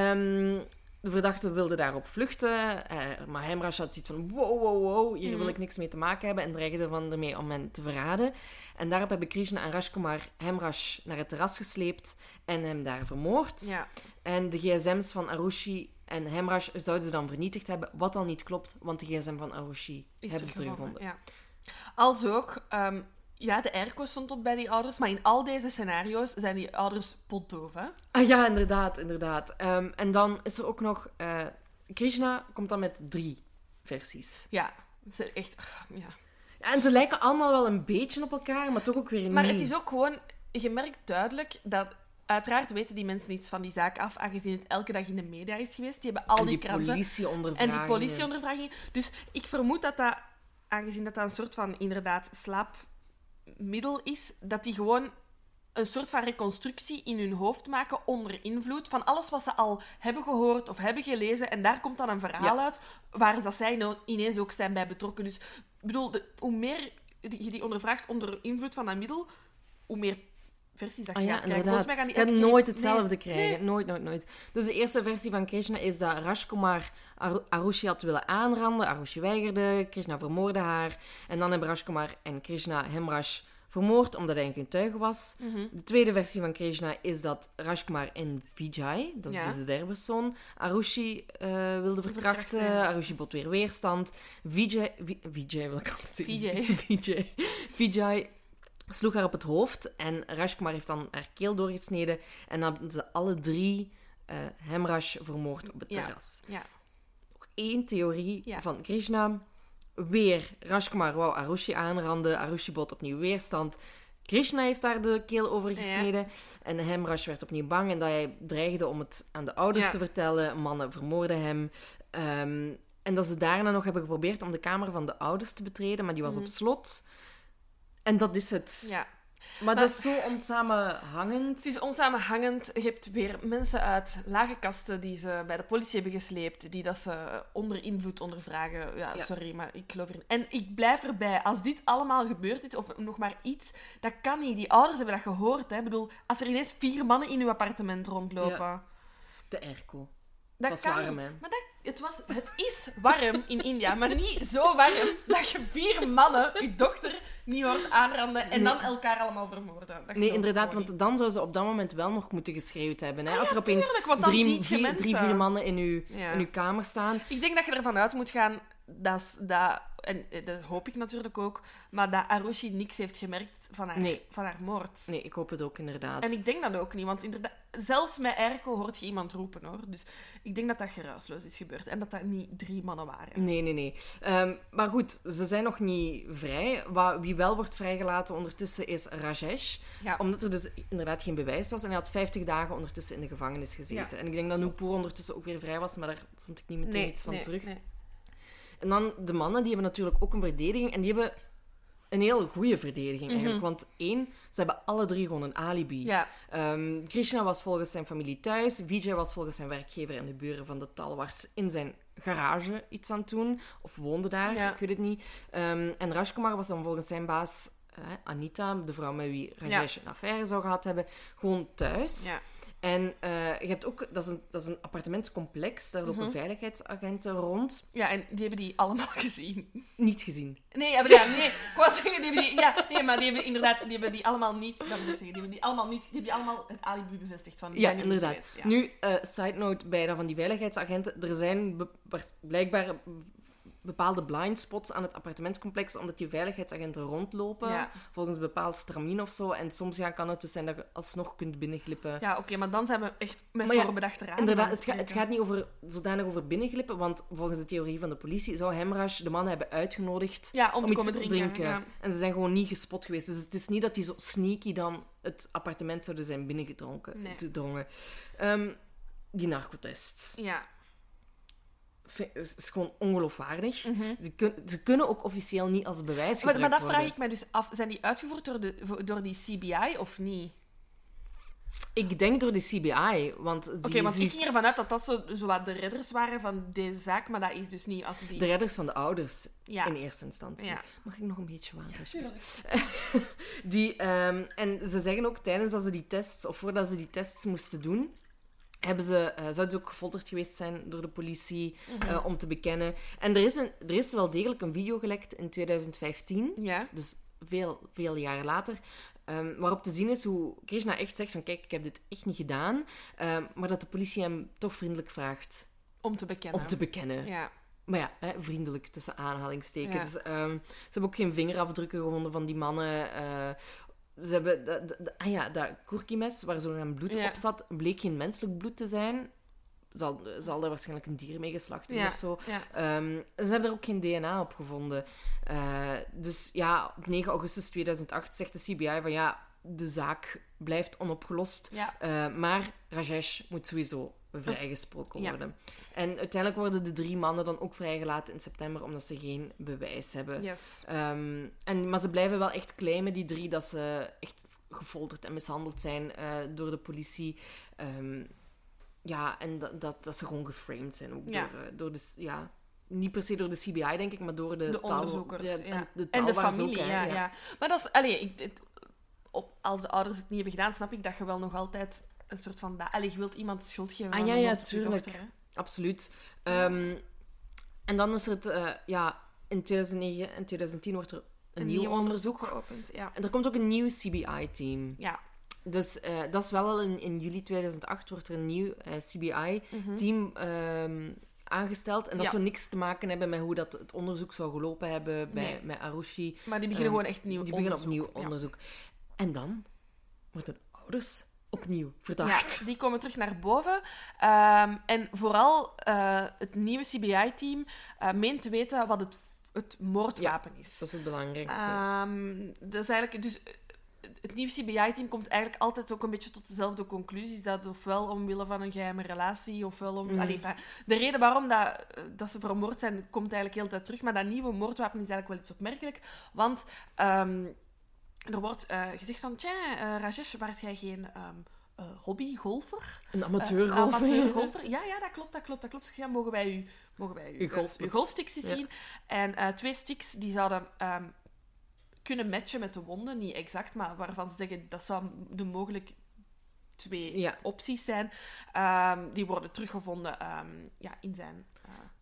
Um, de verdachte wilde daarop vluchten, uh, maar Hemraj had zoiets van wow, wow, wow, hier mm-hmm. wil ik niks mee te maken hebben en dreigde van ermee om hen te verraden. En daarop hebben Krishna en Rajkumar Hemraj naar het terras gesleept en hem daar vermoord. Ja. En de gsm's van Arushi en Hemraj zouden ze dan vernietigd hebben, wat al niet klopt, want de gsm van Arushi Is hebben ze teruggevonden. Ja. Als ook... Um, ja, de airco stond op bij die ouders, maar in al deze scenario's zijn die ouders potdoof, hè? Ah ja, inderdaad, inderdaad. Um, en dan is er ook nog... Uh, Krishna komt dan met drie versies. Ja, ze echt... Ja. En ze lijken allemaal wel een beetje op elkaar, maar toch ook weer niet. Maar het is ook gewoon... Je merkt duidelijk dat... Uiteraard weten die mensen iets van die zaak af, aangezien het elke dag in de media is geweest. Die hebben al en die, die kranten... politieondervragingen. En die politieondervragingen. Dus ik vermoed dat dat... Aangezien dat dat een soort van, inderdaad, slaapmiddel is, dat die gewoon een soort van reconstructie in hun hoofd maken onder invloed van alles wat ze al hebben gehoord of hebben gelezen. En daar komt dan een verhaal Ja. uit waar dat zij nou ineens ook zijn bij betrokken. Dus ik bedoel, de, hoe meer je die ondervraagt onder invloed van dat middel, hoe meer versies dat je Ah ja, gaat krijgen. inderdaad. Volgens mij gaan die Je gaat elke keer nooit iets- hetzelfde Nee. krijgen. Nee. Nooit, nooit, nooit. Dus de eerste versie van Krishna is dat Rajkumar Ar- Arushi had willen aanranden. Arushi weigerde. Krishna vermoordde haar. En dan hebben Rajkumar en Krishna Hemraj vermoord, omdat hij een getuige was. Mhm. De tweede versie van Krishna is dat Rajkumar en Vijay, dat is Ja. dus de derde persoon, Arushi uh, wilde verkrachten. Verkrachten, ja. Arushi bot weer weerstand. Vijay... Vi- Vijay wil ik altijd zeggen. Vijay. Vijay. Vijay sloeg haar op het hoofd en Rajkumar heeft dan haar keel doorgesneden en dan hebben ze alle drie uh, Hemraj vermoord op het Ja. terras. Ja. Nog één theorie Ja. van Krishna. Weer, Rajkumar wou Arushi aanranden, Arushi bot opnieuw weerstand. Krishna heeft daar de keel over gesneden. En Hemraj werd opnieuw bang en dat hij dreigde om het aan de ouders Ja. te vertellen. Mannen vermoorden hem. Um, en dat ze daarna nog hebben geprobeerd om de kamer van de ouders te betreden, maar die was Mhm. op slot. En dat is het. Ja. Maar, Maar- dat is zo onsamenhangend. Het is onsamenhangend. Je hebt weer mensen uit lage kasten die ze bij de politie hebben gesleept, die dat ze onder invloed ondervragen. Ja, Ja. sorry, maar ik geloof erin. En ik blijf erbij. Als dit allemaal gebeurd is, of nog maar iets, dat kan niet. Die ouders hebben dat gehoord. Hè. Ik bedoel, als er ineens vier mannen in uw appartement rondlopen... Ja. De airco. Dat was kan warm, niet. hè? Maar dat, het, was, het is warm in India, maar niet zo warm dat je vier mannen, je dochter, niet hoort aanranden en nee. dan elkaar allemaal vermoorden. Dat nee, inderdaad, want dan zou ze op dat moment wel nog moeten geschreeuwd hebben. Hè? Ah, Als er ja, opeens tuurlijk, drie, drie, drie, vier mannen in uw, ja. in uw kamer staan. Ik denk dat je ervan uit moet gaan dat, dat, en dat hoop ik natuurlijk ook, maar dat Arushi niks heeft gemerkt van haar, nee. van haar moord. Nee, ik hoop het ook inderdaad. En ik denk dat ook niet, want inderdaad, zelfs met Erko hoort je iemand roepen, hoor. Dus ik denk dat dat geruisloos is gebeurd en dat dat niet drie mannen waren. Nee, nee, nee. Um, maar goed, ze zijn nog niet vrij. Wat, wie wel wordt vrijgelaten ondertussen is Rajesh. Ja. Omdat er dus inderdaad geen bewijs was. En hij had vijftig dagen ondertussen in de gevangenis gezeten. Ja. En ik denk dat Nupur ondertussen ook weer vrij was, maar daar vond ik niet meteen nee, iets van nee, terug. Nee. En dan de mannen, die hebben natuurlijk ook een verdediging. En die hebben een heel goede verdediging eigenlijk. Mm-hmm. Want één, ze hebben alle drie gewoon een alibi. Ja. Um, Krishna was volgens zijn familie thuis. Vijay was volgens zijn werkgever en de buren van de Talwars in zijn garage iets aan het doen. Of woonde daar, ja. ik weet het niet. Um, en Rajkumar was dan volgens zijn baas, uh, Anita, de vrouw met wie Rajesh ja. een affaire zou gehad hebben, gewoon thuis. Ja. En uh, je hebt ook, dat is een, dat is een appartementscomplex, daar lopen mm-hmm. veiligheidsagenten rond. Ja, en die hebben die allemaal gezien. Niet gezien. Nee, ja, ja, nee, ik wou zeggen, die hebben die, ja, nee, maar die hebben inderdaad, die hebben die allemaal niet, dat moet ik zeggen, die hebben die allemaal niet, die hebben die allemaal het alibi bevestigd van. Die ja, zijn inderdaad. Geweest, ja. Nu, uh, side note bij dat van die veiligheidsagenten, er zijn be- blijkbaar bepaalde blind spots aan het appartementscomplex, omdat die veiligheidsagenten rondlopen, ja. volgens een bepaald stramien of zo. En soms ja, kan het dus zijn dat je alsnog kunt binnenglippen. Ja, oké, okay, maar dan zijn we echt met maar voorbedacht ja, eraan. Inderdaad, het, ga, het gaat niet over, zodanig over binnenglippen, want volgens de theorie van de politie zou Hemraj de man hebben uitgenodigd ja, om, om te iets komen te drinken. drinken. Ja. En ze zijn gewoon niet gespot geweest. Dus het is niet dat die zo sneaky dan het appartement zouden zijn binnengedrongen. Nee. Um, die narcotests. Ja. Het is gewoon ongeloofwaardig. Mm-hmm. Ze, kun, ze kunnen ook officieel niet als bewijs gebruikt maar, maar dat worden. vraag ik mij dus af. Zijn die uitgevoerd door, de, door die C B I of niet? Ik denk door de C B I. Oké, okay, want ik ging ervan uit dat dat zo, zo wat de redders waren van deze zaak, maar dat is dus niet. Als die... De redders van de ouders, ja. in eerste instantie. Ja. Mag ik nog een beetje water, alsjeblieft? die, um, en ze zeggen ook, tijdens dat ze die tests, of voordat ze die tests moesten doen, hebben ze, uh, zouden ze ook gefolterd geweest zijn door de politie mm-hmm. uh, om te bekennen. En er is, een, er is wel degelijk een video gelekt in twintig vijftien, ja. dus veel, veel jaren later, um, waarop te zien is hoe Krishna echt zegt van kijk, ik heb dit echt niet gedaan, um, maar dat de politie hem toch vriendelijk vraagt om te bekennen. Om te bekennen. Ja. Maar ja, hè, vriendelijk tussen aanhalingstekens. Ja. Um, ze hebben ook geen vingerafdrukken gevonden van die mannen. Uh, Ze hebben de, de, de, ah ja, dat kurkimes waar zo'n bloed ja. op zat, bleek geen menselijk bloed te zijn. Zal, zal er waarschijnlijk een dier mee geslacht hebben ja. of zo. Ja. Um, ze hebben er ook geen D N A op gevonden. Uh, dus ja, op negen augustus tweeduizend acht zegt de C B I van ja, de zaak blijft onopgelost. Ja. Uh, maar Rajesh moet sowieso vrijgesproken worden. Ja. En uiteindelijk worden de drie mannen dan ook vrijgelaten in september, omdat ze geen bewijs hebben. Yes. Um, en, maar ze blijven wel echt claimen, die drie, dat ze echt gefolterd en mishandeld zijn uh, door de politie. Um, ja, en dat, dat, dat ze gewoon geframed zijn. Ook ja. door, uh, door de... Ja, niet per se door de C B I, denk ik, maar door de... De taal, onderzoekers. de, ja. En de, en de familie, ook, ja, ja. ja. Maar dat is... Allee, ik, het, op, als de ouders het niet hebben gedaan, snap ik dat je wel nog altijd een soort van... Da- allee, je wilt iemand de schuld geven ah, aan ja, de ja, moord op je tuurlijk. dochter, hè? Absoluut. Um, en dan is er het... Uh, ja, in tweeduizend negen en tweeduizend tien wordt er een, een nieuw, nieuw onderzoek geopend. Ja. En er komt ook een nieuw C B I-team. Ja. Dus uh, dat is wel al in, in juli tweeduizend acht wordt er een nieuw uh, C B I-team mm-hmm. um, aangesteld. En dat ja. zou niks te maken hebben met hoe dat het onderzoek zou gelopen hebben bij, nee. met Arushi. Maar die beginnen um, gewoon echt nieuw die onderzoek. Die beginnen opnieuw ja. onderzoek. En dan worden ouders opnieuw verdacht. Ja, die komen terug naar boven. Um, en vooral uh, het nieuwe C B I-team uh, meent te weten wat het, het moordwapen ja, is. Dat is het belangrijkste. Um, dat is eigenlijk... Dus, het nieuwe C B I-team komt eigenlijk altijd ook een beetje tot dezelfde conclusies. Dat ofwel omwille van een geheime relatie, ofwel om... Mm. Allee, de reden waarom dat, dat ze vermoord zijn, komt eigenlijk heel de tijd terug. Maar dat nieuwe moordwapen is eigenlijk wel iets opmerkelijk. Want um, er wordt uh, gezegd van... Tja, uh, Rajesh, waart jij geen um, uh, hobby-golfer? Een amateurgolfer. Uh, amateurgolfer. Ja, ja, dat klopt, dat klopt, dat klopt. Ja, mogen wij u, mogen wij u, uw golf, uh, golfsticks zien? Ja. En uh, twee sticks, die zouden... Um, kunnen matchen met de wonden, niet exact, maar waarvan ze zeggen dat zou de mogelijk twee ja. opties zijn. Um, die worden teruggevonden um, ja, in zijn uh,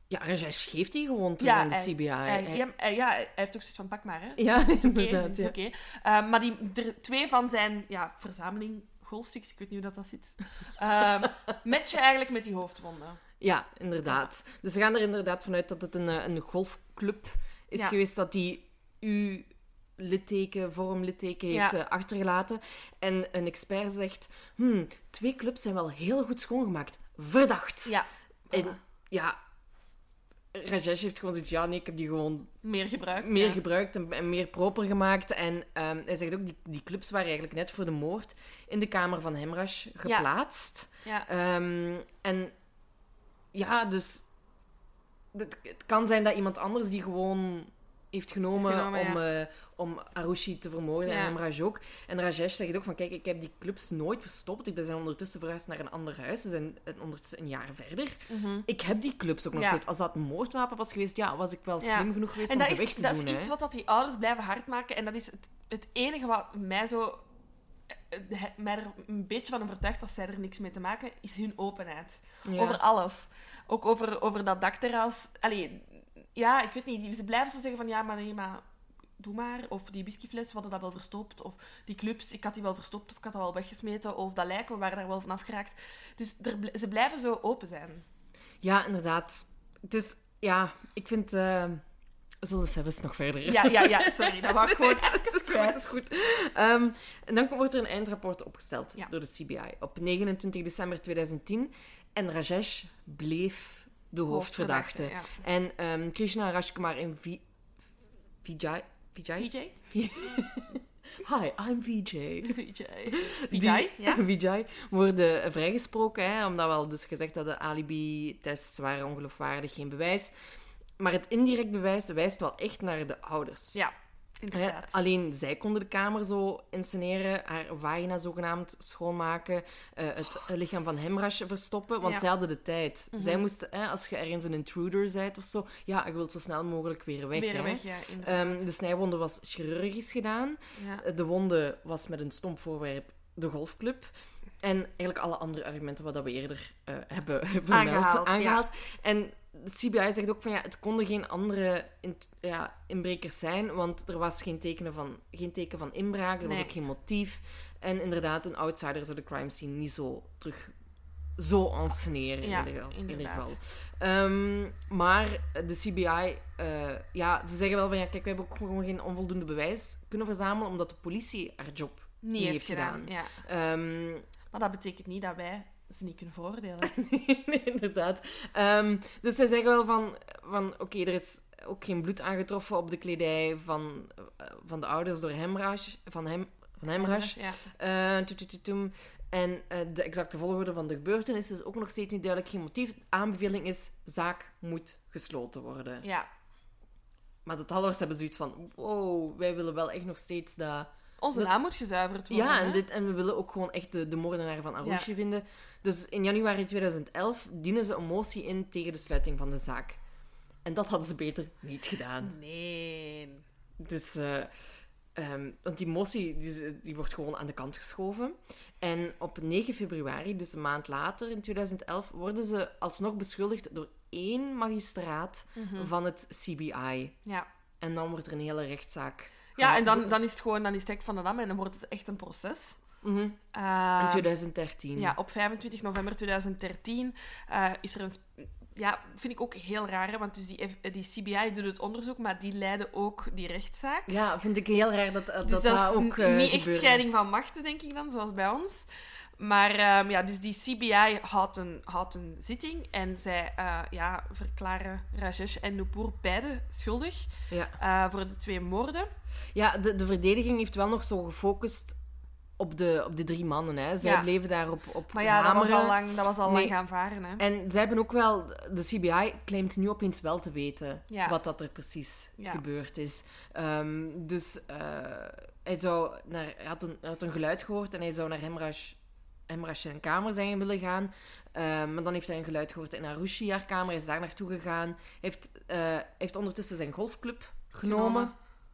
Ja, Rajesh geeft die gewoon toe Ja, aan de hij- C B I. Hij- Hij- ja, hij- ja, hij heeft ook zoiets van, pak maar, hè. Ja, Het is oké, inderdaad, het is ja. oké. Eh, maar die, er, twee van zijn ja, verzameling golfsticks, ik weet niet hoe dat, dat zit, uh, matchen eigenlijk met die hoofdwonden. Ja, inderdaad. Dus we gaan er inderdaad vanuit dat het een, eh, een golfclub is Ja. geweest dat die uw litteken, vormlitteken heeft Ja. eh, achtergelaten. En een expert zegt, hmm, twee clubs zijn wel heel goed schoongemaakt. Verdacht. Ja, En ja, Rajesh heeft gewoon zoiets, ja nee, ik heb die gewoon meer gebruikt. meer ja. gebruikt en, en meer proper gemaakt. En ehm, hij zegt ook, die, die clubs waren eigenlijk net voor de moord in de kamer van Hemrash geplaatst. Ja. Ehm, en ja, dus het, het kan zijn dat iemand anders die gewoon heeft genomen, Genomen, om, eh, om Arushi te vermoorden Ja. en Hemrash ook. En Rajesh zegt ook van, kijk, ik heb die clubs nooit verstopt. Ik ben ondertussen verhuisd naar een ander huis. We zijn ondertussen een jaar verder. Mhm. Ik heb die clubs ook nog Ja. steeds. Als dat een moordwapen was geweest, ja, was ik wel Ja. slim genoeg geweest En om dat ze is, weg te dat doen. is hè. iets wat dat die ouders blijven hardmaken. En dat is het, het enige wat mij zo... eh, eh, mij er een beetje van overtuigt dat zij er niks mee te maken, is hun openheid. Ja. Over alles. Ook over, over dat dakterras. Allee, ja, ik weet niet. Ze blijven zo zeggen van, ja, maar nee, maar... Doe maar. Of die whiskyfles, we hadden dat wel verstopt. Of die clubs, ik had die wel verstopt of ik had dat wel weggesmeten. Of dat lijk, we waren daar wel van afgeraakt. Dus er, bl- ze blijven zo open zijn. Ja, inderdaad. Het is... Ja, ik vind... eh we zullen zelfs nog verder. Ja, ja, ja, sorry. Dat wou ik gewoon even Dat is goed, kwijt. dat is goed. Ehm, en dan wordt er een eindrapport opgesteld Ja. door de C B I op negenentwintig december tweeduizend tien. En Rajesh bleef de hoofdverdachte. Hoofdverdachte, En ehm, Krishna Rajkumar en Vi- Vijay... Vijay? V J? Hi, I'm Vijay. V J. V Die- J, ja? Vijay worden vrijgesproken, hè, omdat we al dus gezegd hadden, alibi-tests waren ongeloofwaardig, geen bewijs. Maar het indirect bewijs wijst wel echt naar de ouders. Ja, Hè, inderdaad. alleen zij konden de kamer zo insceneren, haar vagina zogenaamd schoonmaken, eh, het lichaam van Hemrash verstoppen, want Ja. zij hadden de tijd. Zij moesten, hè, als je ergens een intruder bent of zo, ja, je wilt zo snel mogelijk weer weg. Weer hè. weg, ja, inderdaad. Ehm, de snijwonde was chirurgisch gedaan. ja. De wonde was met een stomp voorwerp de golfclub. En eigenlijk alle andere argumenten wat we eerder eh, hebben vermeld, Aangehaald, ja. aangehaald. En de C B I zegt ook van ja, het konden geen andere in, ja, inbrekers zijn, want er was geen, tekenen van, geen teken van inbraak, er was Nee. ook geen motief. En inderdaad, een outsider zou de crime scene niet zo terug zo ensceneren Ja, in ieder geval. In ieder inderdaad. geval. Ehm, maar de C B I, eh, ja, ze zeggen wel van ja, kijk, we hebben ook gewoon geen onvoldoende bewijs kunnen verzamelen, omdat de politie haar job Niet heeft gedaan. Ja. Ehm, Maar dat betekent niet dat wij ze niet kunnen veroordelen. nee, inderdaad. Ehm, dus zij zeggen wel van, van oké, er is ook geen bloed aangetroffen op de kledij van, eh, van de ouders door Hemrash, van, hem, van Hemrash. Ja. Eh, tutututum. En eh, de exacte volgorde van de gebeurtenis is ook nog steeds niet duidelijk. Geen motief. De aanbeveling is, zaak moet gesloten worden. ja. Maar de tallers hebben zoiets van, wow, wij willen wel echt nog steeds dat... Onze Dat- naam moet gezuiverd worden. Ja, en, hè? dit, en we willen ook gewoon echt de, de moordenaar van Arushi Ja. vinden. Dus in januari tweeduizend elf dienen ze een motie in tegen de sluiting van de zaak. En dat hadden ze beter niet gedaan. Nee. Dus, eh, ehm, want die motie die, die wordt gewoon aan de kant geschoven. En op negen februari, dus een maand later, in tweeduizend elf, worden ze alsnog beschuldigd door één magistraat van het C B I. Ja. En dan wordt er een hele rechtszaak. Ja, en dan, gehouden. dan is het gewoon dan is het hek van de dam en dan wordt het echt een proces. Mhm. Uh, In tweeduizend dertien. Ja, op vijfentwintig november tweeduizend dertien uh, is er een... sp- Ja, vind ik ook heel raar, hè, want dus die, F- die C B I doet het onderzoek, maar die leiden ook die rechtszaak. Ja, vind ik heel raar dat dat, Dus dat, dat, is ook n- eh, niet echt gebeurde. scheiding van machten, denk ik dan, zoals bij ons. Maar ehm, ja, dus die C B I houdt een, houdt een zitting en zij eh, ja, verklaren Rajesh en Nupur beide schuldig Ja, uh, voor de twee moorden. ja de, de verdediging heeft wel nog zo gefocust op de, op de drie mannen. Hè. Zij Ja. bleven daarop op Maar ja, dat was hameren. al lang, dat was al Nee. lang gaan varen. Hè. En zij hebben ook wel... De C B I claimt nu opeens wel te weten Ja. wat dat er precies Ja. gebeurd is. Ehm, dus eh, hij, zou naar, hij, had een, hij had een geluid gehoord en hij zou naar Hemrash, Hemrash zijn kamer zijn willen gaan. Ehm, maar dan heeft hij een geluid gehoord in Arushi, haar kamer. Hij is daar naartoe gegaan. Hij heeft, eh, heeft ondertussen zijn golfclub genomen. Genomen.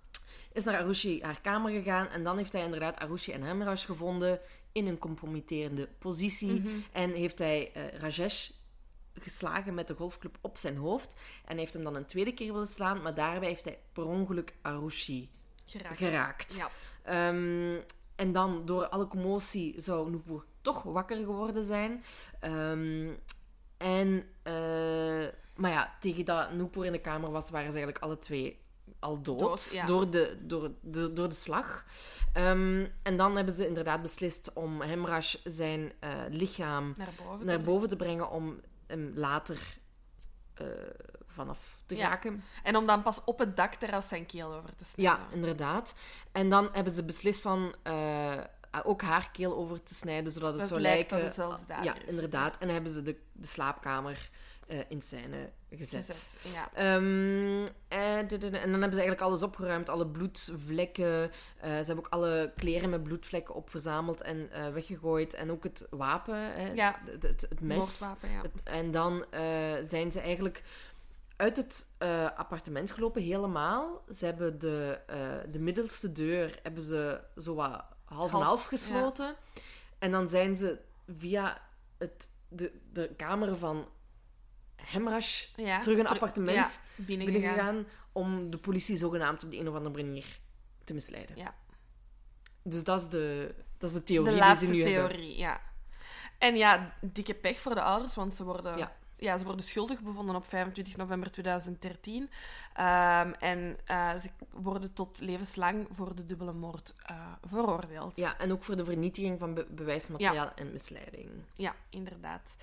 Is naar Arushi haar kamer gegaan. En dan heeft hij inderdaad Arushi en Hemrash gevonden in een compromitterende positie. Mhm. En heeft hij eh, Rajesh geslagen met de golfclub op zijn hoofd. En hij heeft hem dan een tweede keer willen slaan, maar daarbij heeft hij per ongeluk Arushi Geraakt. geraakt. Ja. Um, en dan, door alle commotie, zou Nupur toch wakker geworden zijn. Um, en, uh, maar ja, tegen dat Nupur in de kamer was, waren ze eigenlijk alle twee al dood. dood ja. door, de, door, de, door de slag. Um, en dan hebben ze inderdaad beslist om Hemraj zijn uh, lichaam naar boven, naar boven te brengen om hem later uh, vanaf te ja. raken. En om dan pas op het dakterras zijn keel over te snijden. Ja, inderdaad. En dan hebben ze beslist van uh, ook haar keel over te snijden, zodat het dat zou lijkt lijken... dat hetzelfde daar ja, is. inderdaad. En dan hebben ze de, de slaapkamer uh, in scène gezet. gezet ja. um, en, en dan hebben ze eigenlijk alles opgeruimd, alle bloedvlekken. Uh, ze hebben ook alle kleren met bloedvlekken op verzameld en uh, weggegooid. En ook het wapen, hè, ja. het, het, het mes. Moordwapen, ja. Het, en dan uh, zijn ze eigenlijk uit het uh, appartement gelopen, helemaal. Ze hebben de, uh, de middelste deur hebben ze zo wat half en half gesloten. Ja. En dan zijn ze via het, de, de kamer van Hemraj ja, terug een appartement ja, binnengegaan. binnengegaan om de politie zogenaamd op de een of andere manier te misleiden. Ja. Dus dat is de, dat is de theorie de laatste die ze nu theorie, hebben. ja. En ja, dikke pech voor de ouders, want ze worden... Ja. Ja, ze worden schuldig bevonden op vijfentwintig november tweeduizend dertien. Um, en uh, ze worden tot levenslang voor de dubbele moord uh, veroordeeld. Ja, en ook voor de vernietiging van be- bewijsmateriaal ja. en misleiding. Ja, inderdaad.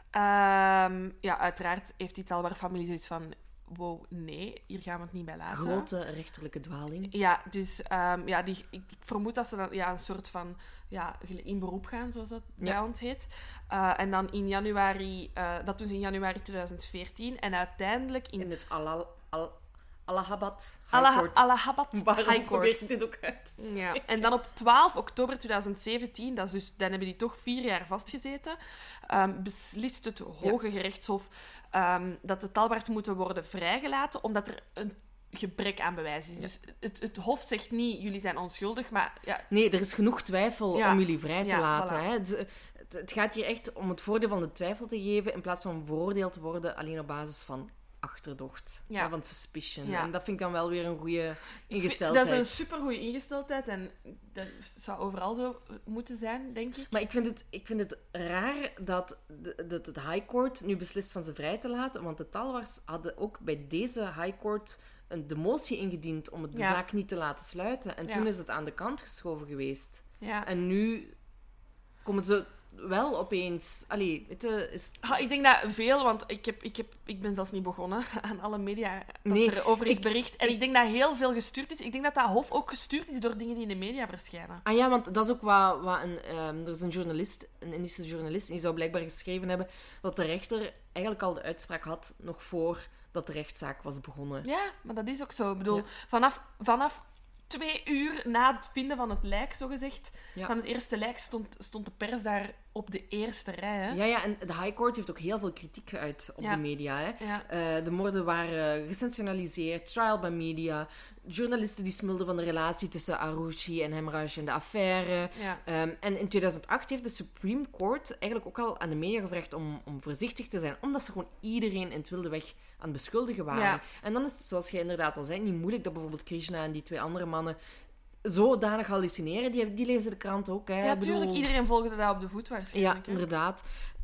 Um, ja, uiteraard heeft die Talwar-familie zoiets van... Wow, nee, hier gaan we het niet bij laten. Grote rechterlijke dwaling. Ja, dus um, ja, die, ik, ik vermoed dat ze dan ja, een soort van ja, in beroep gaan, zoals dat ja. bij ons heet. Uh, en dan in januari, uh, dat doen ze in januari tweeduizend veertien. En uiteindelijk in... In het Alal... Al, Allahabad High Court. Allahabad Waarom High probeer Court. ik dit ook uit te spreken? Ja. En dan op twaalf oktober tweeduizend zeventien, dat is dus, dan hebben die toch vier jaar vastgezeten, um, beslist het Hoge ja. Gerechtshof um, dat de Talwars moeten worden vrijgelaten, omdat er een gebrek aan bewijs is. Ja. Dus het, het Hof zegt niet, jullie zijn onschuldig, maar... Ja. Nee, er is genoeg twijfel ja. om jullie vrij te ja, laten. Voilà. Hè. Het, het gaat hier echt om het voordeel van de twijfel te geven, in plaats van veroordeeld te worden alleen op basis van achterdocht. Ja. Ja, van suspicion. Ja. En dat vind ik dan wel weer een goede ingesteldheid. Dat is een supergoeie ingesteldheid en dat zou overal zo moeten zijn, denk ik. Maar ik vind het, ik vind het raar dat, de, dat het High Court nu beslist van ze vrij te laten, want de Talwars hadden ook bij deze High Court een, de motie ingediend om de ja. zaak niet te laten sluiten. En ja. toen is het aan de kant geschoven geweest. Ja. En nu komen ze... wel opeens... Allee, weet je, is... Ha, ik denk dat veel, want ik, heb, ik, heb, ik ben zelfs niet begonnen aan alle media dat nee, er over is ik, bericht. En ik, ik denk dat heel veel gestuurd is. Ik denk dat dat Hof ook gestuurd is door dingen die in de media verschijnen. Ah ja, want dat is ook wat, wat een... Um, er is een journalist, een Indische journalist, en die zou blijkbaar geschreven hebben dat de rechter eigenlijk al de uitspraak had, nog voor dat de rechtszaak was begonnen. Ja, maar dat is ook zo. Ik bedoel, ja. vanaf... vanaf twee uur na het vinden van het lijk, zogezegd, ja. van het eerste lijk, stond, stond de pers daar op de eerste rij. Hè? Ja, ja, en de High Court heeft ook heel veel kritiek geuit op ja. de media. Hè. Ja. Uh, de moorden waren gesensationaliseerd, trial by media, journalisten die smulden van de relatie tussen Arushi en Hemraj en de affaire. Ja. Um, en in tweeduizend acht heeft de Supreme Court eigenlijk ook al aan de media gevraagd om, om voorzichtig te zijn, omdat ze gewoon iedereen in het wilde weg aan het beschuldigen waren. Ja. En dan is het, zoals jij inderdaad al zei, niet moeilijk dat bijvoorbeeld Krishna en die twee andere mannen zodanig hallucineren. Die, die lezen de krant ook. Hè. Ja, natuurlijk. Bedoel... Iedereen volgde dat op de voet waarschijnlijk. Ja, inderdaad.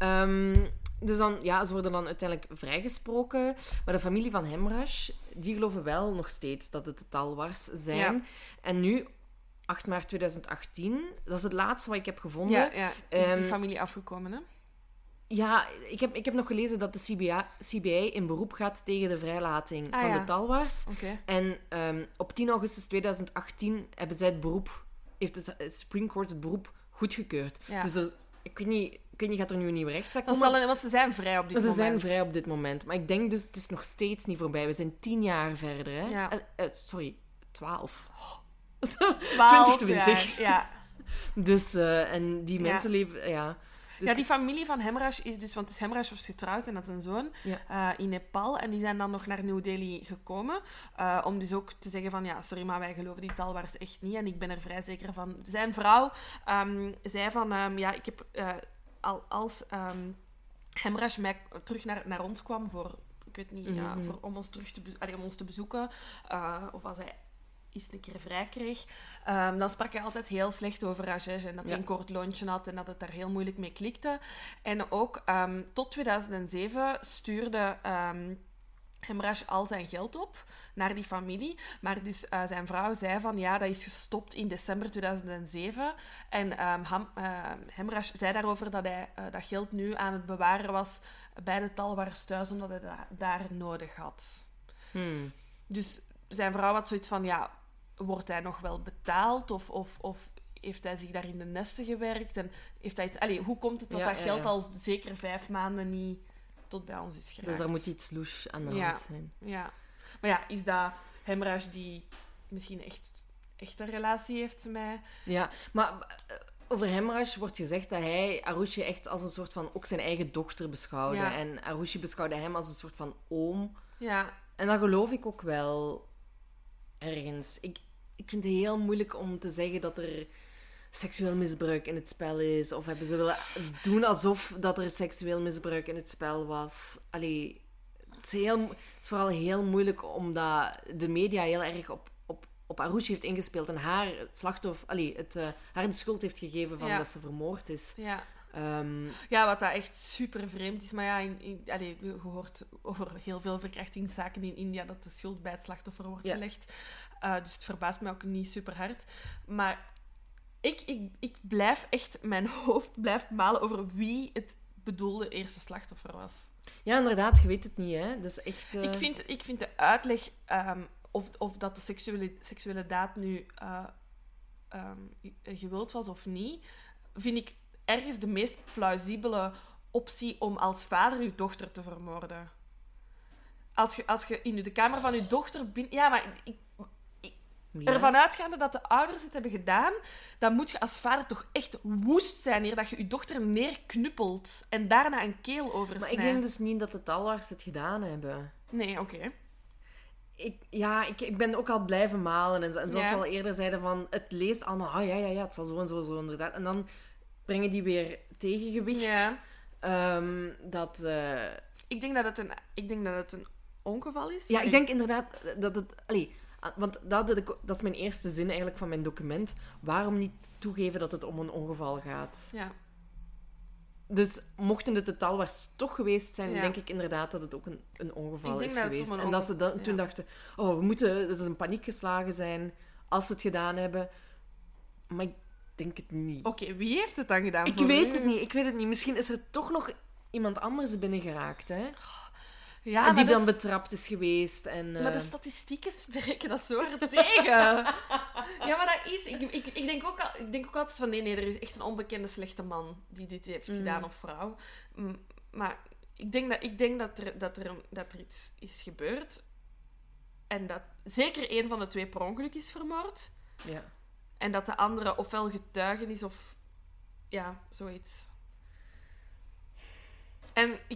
Um, dus dan, ja, ze worden dan uiteindelijk vrijgesproken. Maar de familie van Hemraj, die geloven wel nog steeds dat het de Talwars zijn. Ja. En nu, acht maart tweeduizend achttien, dat is het laatste wat ik heb gevonden. Ja, ja. Is um, die familie afgekomen, hè? Ja, ik heb, ik heb nog gelezen dat de C B A, C B I in beroep gaat tegen de vrijlating ah, van ja. de Talwars. Okay. En um, op tien augustus tweeduizend achttien hebben zij het beroep, heeft het Supreme Court het beroep goedgekeurd. Ja. Dus er, ik weet niet, ik weet niet, gaat er nu een nieuwe rechtszaak komen? Een, want ze zijn vrij op dit ze moment. Ze zijn vrij op dit moment. Maar ik denk dus, het is nog steeds niet voorbij. We zijn tien jaar verder, hè? Ja. Uh, uh, sorry, twaalf. twaalf twintig twintig. Ja. Dus, uh, en die mensen ja. leven, ja... Dus... Ja, die familie van Hemraj is dus... Want dus Hemraj was getrouwd en had een zoon ja. uh, in Nepal. En die zijn dan nog naar New Delhi gekomen. Uh, om dus ook te zeggen van... Ja, sorry, maar wij geloven die Talwars echt niet. En ik ben er vrij zeker van. Zijn vrouw um, zei van... Um, ja, ik heb... Uh, al, als... Um, Hemraj mij terug naar, naar ons kwam voor, ik weet niet, Mm-hmm. ja, voor, om, ons terug te, be- allee, om ons te bezoeken. Uh, of als hij eens een keer vrij kreeg. Um, dan sprak hij altijd heel slecht over Rajesh. En dat hij Ja. een kort lontje had en dat het daar heel moeilijk mee klikte. En ook um, tot tweeduizend zeven stuurde um, Hemraj al zijn geld op naar die familie. Maar dus uh, zijn vrouw zei van ja, dat is gestopt in december tweeduizend zeven. En um, Ham, uh, Hemraj zei daarover dat hij uh, dat geld nu aan het bewaren was bij de Talwars thuis, omdat hij dat daar nodig had. Hmm. Dus zijn vrouw had zoiets van ja, wordt hij nog wel betaald? Of, of, of heeft hij zich daar in de nesten gewerkt? En heeft hij iets, allez, hoe komt het dat Ja, dat ja, geld ja. al zeker vijf maanden niet tot bij ons is geraakt? Dus er moet iets louche aan de Ja. hand zijn. Ja. Maar ja, is dat Hemraj die misschien echt, echt een relatie heeft met... Ja, maar uh, over Hemraj wordt gezegd dat hij Arushi echt als een soort van ook zijn eigen dochter beschouwde. Ja. En Arushi beschouwde hem als een soort van oom. Ja, En dat geloof ik ook wel ergens. Ik, ik vind het heel moeilijk om te zeggen dat er seksueel misbruik in het spel is. Of hebben ze willen doen alsof dat er seksueel misbruik in het spel was. Allee, het is, heel, het is vooral heel moeilijk omdat de media heel erg op, op, op Arushi heeft ingespeeld en haar het slachtoffer, allee, het, uh, haar de schuld heeft gegeven van Ja. dat ze vermoord is. ja. Um, Ja, wat dat echt super vreemd is. Maar ja, in, in, allee, je hoort over heel veel verkrachtingszaken in India dat de schuld bij het slachtoffer wordt Ja. gelegd. Uh, dus het verbaast mij ook niet super hard. Maar ik, ik, ik blijf echt... Mijn hoofd blijft malen over wie het bedoelde eerste slachtoffer was. ja, inderdaad, je weet het niet, hè. Dus echt... Uh... Ik, vind, ik vind de uitleg um, of, of dat de seksuele, seksuele daad nu uh, um, gewild was of niet, vind ik ergens de meest plausibele optie om als vader je dochter te vermoorden. Als je, als je in de kamer van je dochter... Bin... Ja, maar ik, ik, Ja. ervan uitgaande dat de ouders het hebben gedaan, dan moet je als vader toch echt woest zijn hier dat je je dochter neerknuppelt en daarna een keel Maar oversnijdt. ik denk dus niet dat de Talwars het gedaan hebben. Nee, oké. Okay. Ik, ja, ik, ik ben ook al blijven malen. En, en zoals Ja. we al eerder zeiden, van, het leest allemaal... Ah, ja, ja, ja, het zal zo en zo, zo inderdaad. En dan brengen die weer tegengewicht. Ja. Um, dat... Uh... Ik denk dat het een, ik denk dat het een ongeval is. Ja, ik denk inderdaad dat het... Allee, want dat, dat, dat is mijn eerste zin eigenlijk van mijn document. Waarom niet toegeven dat het om een ongeval gaat? Ja. Dus mochten het de Talwars toch geweest zijn, Ja. denk ik inderdaad dat het ook een, een ongeval Ik denk is dat het geweest. om een En dat ze dan, onge- toen ja. dachten, oh, we moeten... Dat is een paniek geslagen zijn als ze het gedaan hebben. Maar ik denk het niet. Oké, okay, wie heeft het dan gedaan? Ik voor weet u? het niet, ik weet het niet. Misschien is er toch nog iemand anders binnengeraakt, hè? Ja, En die maar dan dat is- betrapt is geweest. En, uh... Maar de statistieken spreken dat zo hard tegen. Ja, maar dat is... Ik, ik, ik, denk ook al, ik denk ook altijd van... Nee, nee, er is echt een onbekende slechte man die dit heeft Mm. gedaan, of vrouw. M- Maar ik denk, dat, ik denk dat, er, dat, er, dat er iets is gebeurd. En dat zeker één van de twee per ongeluk is vermoord. Ja. En dat de andere ofwel getuigen is of... Ja, zoiets. En ik...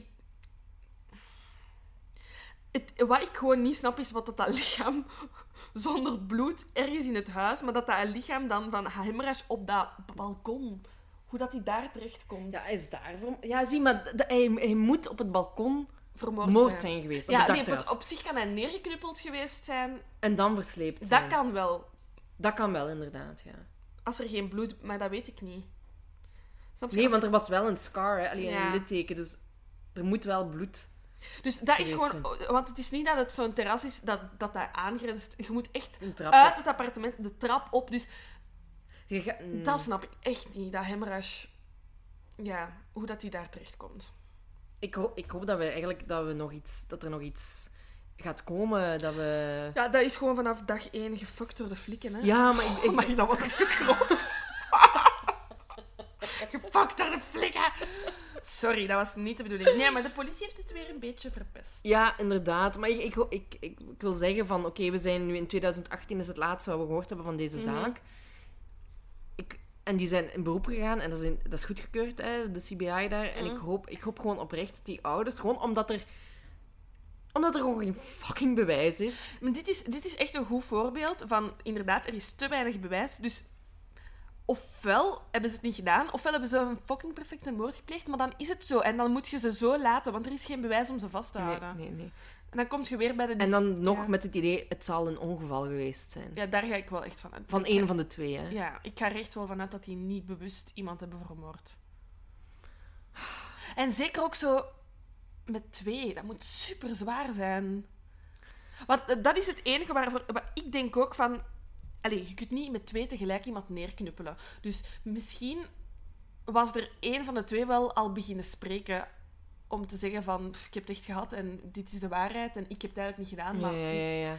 Het, wat ik gewoon niet snap is wat dat, dat lichaam zonder bloed ergens in het huis, maar dat dat lichaam dan van Hemraj op dat balkon, hoe dat hij daar terecht komt. Ja, hij is daar voor... Ja, zie, maar d- hij, hij moet op het balkon vermoord moord zijn. zijn geweest. Ja, op het nee, dakterras. op, op zich kan hij neergeknuppeld geweest zijn. En dan versleept zijn. Dat kan wel. Dat kan wel, inderdaad, ja. Als er geen bloed... Maar dat weet ik niet. Snap je? Nee, Als- want er was wel een scar, hè? Allee, Ja. een litteken. Dus er moet wel bloed... Dus dat is geweest gewoon... Want het is niet dat het zo'n terras is dat, dat daar aangrenst. Je moet echt Een trap. uit het appartement de trap op. Dus Je ga- mm. dat snap ik echt niet. Dat Hemraj... Ja, hoe dat hij daar terecht komt. ik, hoop, ik hoop dat we eigenlijk dat we nog iets... Dat er nog iets gaat komen. Dat we... Ja, dat is gewoon vanaf dag één gefuckt door de flikken, hè. Ja, maar ik... ik... Oh, maar dat was echt grof. Gefuckt door de flikken. Sorry, dat was niet de bedoeling. Nee, maar de politie heeft het weer een beetje verpest. Ja, inderdaad. Maar ik, ik, ik, ik, ik wil zeggen van... Oké, we zijn nu in twintig achttien, is het laatste wat we gehoord hebben van deze Mhm. zaak. Ik, en die zijn in beroep gegaan en dat is, in, dat is goedgekeurd, hè, de C B I daar. En Mhm. ik hoop, ik hoop gewoon oprecht dat die ouders... Gewoon omdat er... Omdat er gewoon geen fucking bewijs is. Maar dit is, dit is echt een goed voorbeeld van... Inderdaad, er is te weinig bewijs. Dus ofwel hebben ze het niet gedaan, ofwel hebben ze een fucking perfecte moord gepleegd, maar dan is het zo. En dan moet je ze zo laten, want er is geen bewijs om ze vast te houden. Nee, nee, nee. En dan kom je weer bij de... En dan nog ja. met het idee, het zal een ongeval geweest zijn. Ja, daar ga ik wel echt van uit. Van Ik één ga- van de twee, hè. Ja, ik ga er echt wel vanuit dat die niet bewust iemand hebben vermoord. En zeker ook zo met twee. Dat moet super zwaar zijn. Want eh, dat is het enige waarvoor... Maar ik denk ook van... Allee, je kunt niet met twee tegelijk iemand neerknuppelen. Dus misschien was er één van de twee wel al beginnen spreken om te zeggen van... "Pff, ik heb het echt gehad en dit is de waarheid en ik heb het eigenlijk niet gedaan. Ja, Maar... ja, ja, ja.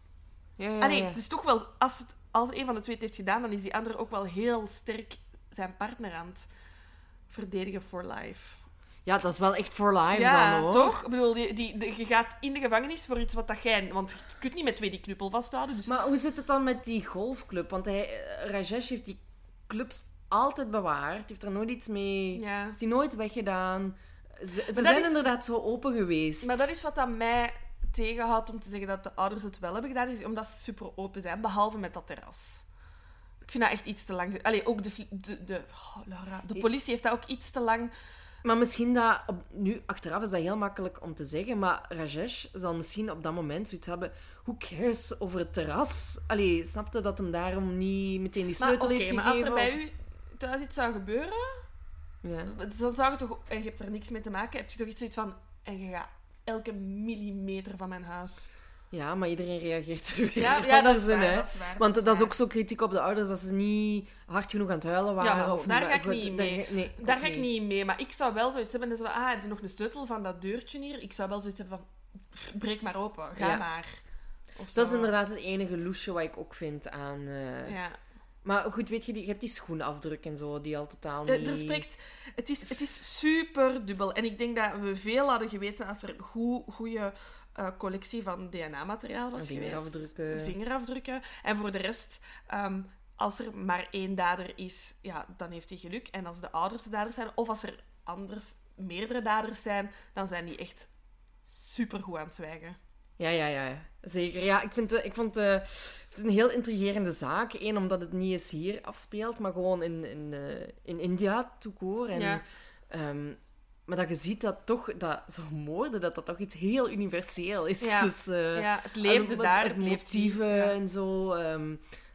ja, ja, Allee, ja. dus toch wel... Als, het, als een van de twee het heeft gedaan, dan is die andere ook wel heel sterk zijn partner aan het verdedigen for life. Ja, dat is wel echt for life Ja, dan, hoor. toch? Ik bedoel, die, die, de- je gaat in de gevangenis voor iets wat dat jij... Want je kunt niet met twee die knuppel vasthouden. Dus... Maar hoe zit het dan met die golfclub? Want hij, eh, Rajesh heeft die clubs altijd bewaard. Heeft er nooit iets mee... Ja. Heeft die nooit weggedaan. Ze, ze dat zijn is- inderdaad zo open geweest. Maar dat is wat dat mij tegenhoudt om te zeggen dat de ouders het wel hebben gedaan, is omdat ze super open zijn, behalve met dat terras. Ik vind dat echt iets te lang... ge- Allee, ook de... fli- de, de, oh, Laura, de politie heeft dat ook iets te lang... Maar misschien dat... Op, nu, achteraf is dat heel makkelijk om te zeggen, maar Rajesh zal misschien op dat moment zoiets hebben... Who cares over het terras? Allee, snapte dat hem daarom niet meteen die Maar sleutel oké, heeft maar gegeven? als er bij of- u thuis iets zou gebeuren, Ja. dan zou je toch... En je hebt er niks mee te maken, heb je toch iets zoiets van... En je gaat elke millimeter van mijn huis... ja, maar iedereen reageert er weer Ja, ja dat anders is in, waar. hè. Dat is waar, Want dat is waar. ook zo kritiek op de ouders, dat ze niet hard genoeg aan het huilen waren. Ja, of daar ga ik goed, niet in daar mee. ga- nee, ik Daar ook ga ik niet in mee, maar ik zou wel zoiets hebben. Dus van, ah, heb je nog een sleutel van dat deurtje hier? Ik zou wel zoiets hebben van, pff, breek maar open, ga Ja. maar. Of Dat is zo. inderdaad het enige loesje wat ik ook vind aan... eh, Ja. Maar goed, weet je, die, je hebt die schoenafdruk en zo, die al totaal Eh, niet... Er spreekt, het, is, het is super dubbel. En ik denk dat we veel hadden geweten als er een goede collectie van D N A-materiaal was geweest. Vingerafdrukken. Vingerafdrukken. En voor de rest, ehm, als er maar één dader is, ja, dan heeft hij geluk. En als de ouders de daders zijn, of als er anders meerdere daders zijn, dan zijn die echt super goed aan het zwijgen. Ja, ja, ja, ja. Zeker. Ja, ik, vind, eh, ik vond eh, het een heel intrigerende zaak. Eén, omdat het niet eens hier afspeelt, maar gewoon in, in, eh, in India, tout court. En, Ja. ehm, maar dat je ziet dat toch, dat zo'n moorden, dat dat toch iets heel universeel is. Ja. Dus, eh, Ja, het leefde en- daar, en het leeft motieven hier, ja. en zo. ehm,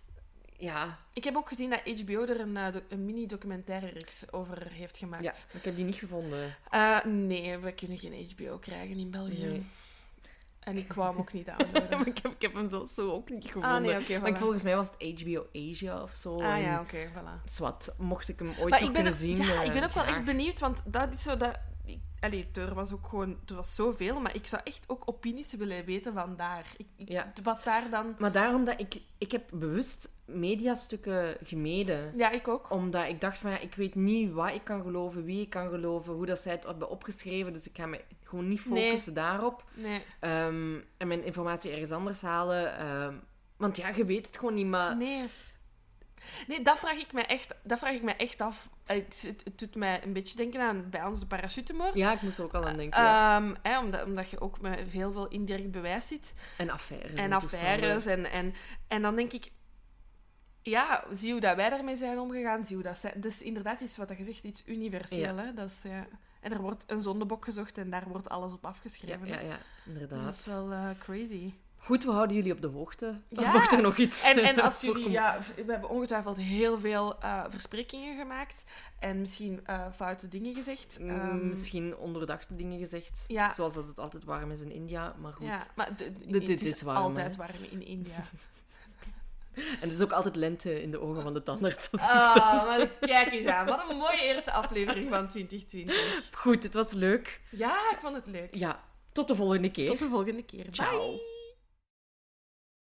ja. Ik heb ook gezien dat H B O er een, eh, doc- een mini-documentaire-reeks over heeft gemaakt. ja, ik heb die niet gevonden. Eh, nee, we kunnen geen H B O krijgen in België. Nee. En ik kwam hem ook niet aanbieden. Maar ik, heb, ik heb hem zelfs zo ook niet gevonden. Ah, nee, oké, Maar ik- voilà. volgens mij was het H B O Asia of zo. Ah en ja, oké, voilà. zwart, mocht ik hem ooit Maar toch ik ben, kunnen ook- zien. ja, eh, ik ben ook wel graag. echt benieuwd, want dat is zo dat... ik- Allee, er was ook gewoon... Er was zoveel, maar ik zou echt ook opinies willen weten van daar. Ik, ik- Ja. Wat daar dan... Maar daarom dat ik... Ik heb bewust mediastukken gemeden. Ja, ik ook. Omdat ik dacht van, ja, ik weet niet wat ik kan geloven, wie ik kan geloven, hoe dat zij het hebben opgeschreven. Dus ik ga me gewoon niet Nee. focussen daarop. Nee. Ehm, en mijn informatie ergens anders halen. Ehm, want ja, je weet het gewoon niet, maar... Nee. Nee, dat vraag ik me echt, dat vraag ik me echt af. Het, het, het doet mij een beetje denken aan bij ons de parachutemoord. Ja, ik moest er ook al aan denken. ja. Ehm, hè, omdat, omdat je ook met heel veel indirect bewijs zit. En affaires. En toestanden. affaires. En, en, en dan denk ik... Ja, zie hoe dat wij daarmee zijn omgegaan. Zie hoe dat zij... Dus inderdaad is wat je zegt iets universeel. Ja. Hè? Dat is, ja. En er wordt een zondebok gezocht en daar wordt alles op Ja, afgeschreven. ja, hè. ja, Dus inderdaad. dat is wel eh, crazy. Goed, we houden jullie op de hoogte. Dan Ja. mocht er nog iets En, en als voorkomen. jullie... Ja, we hebben ongetwijfeld heel veel eh, versprekingen gemaakt. En misschien eh, foute dingen gezegd. Mm, Ehm, Misschien ondoordachte dingen gezegd. Ja. Zoals dat het altijd warm is in India. Maar goed. Ja, maar d- d- Dit- dit het is, is warm, altijd hè. warm in India. En het is ook altijd lente in de ogen van de tandarts. als iets Ah, maar kijk eens aan. Wat een mooie eerste aflevering van twintig twintig. Goed, het was leuk. Ja, ik vond het leuk. Ja, tot de volgende keer. Tot de volgende keer. Ciao. Bye.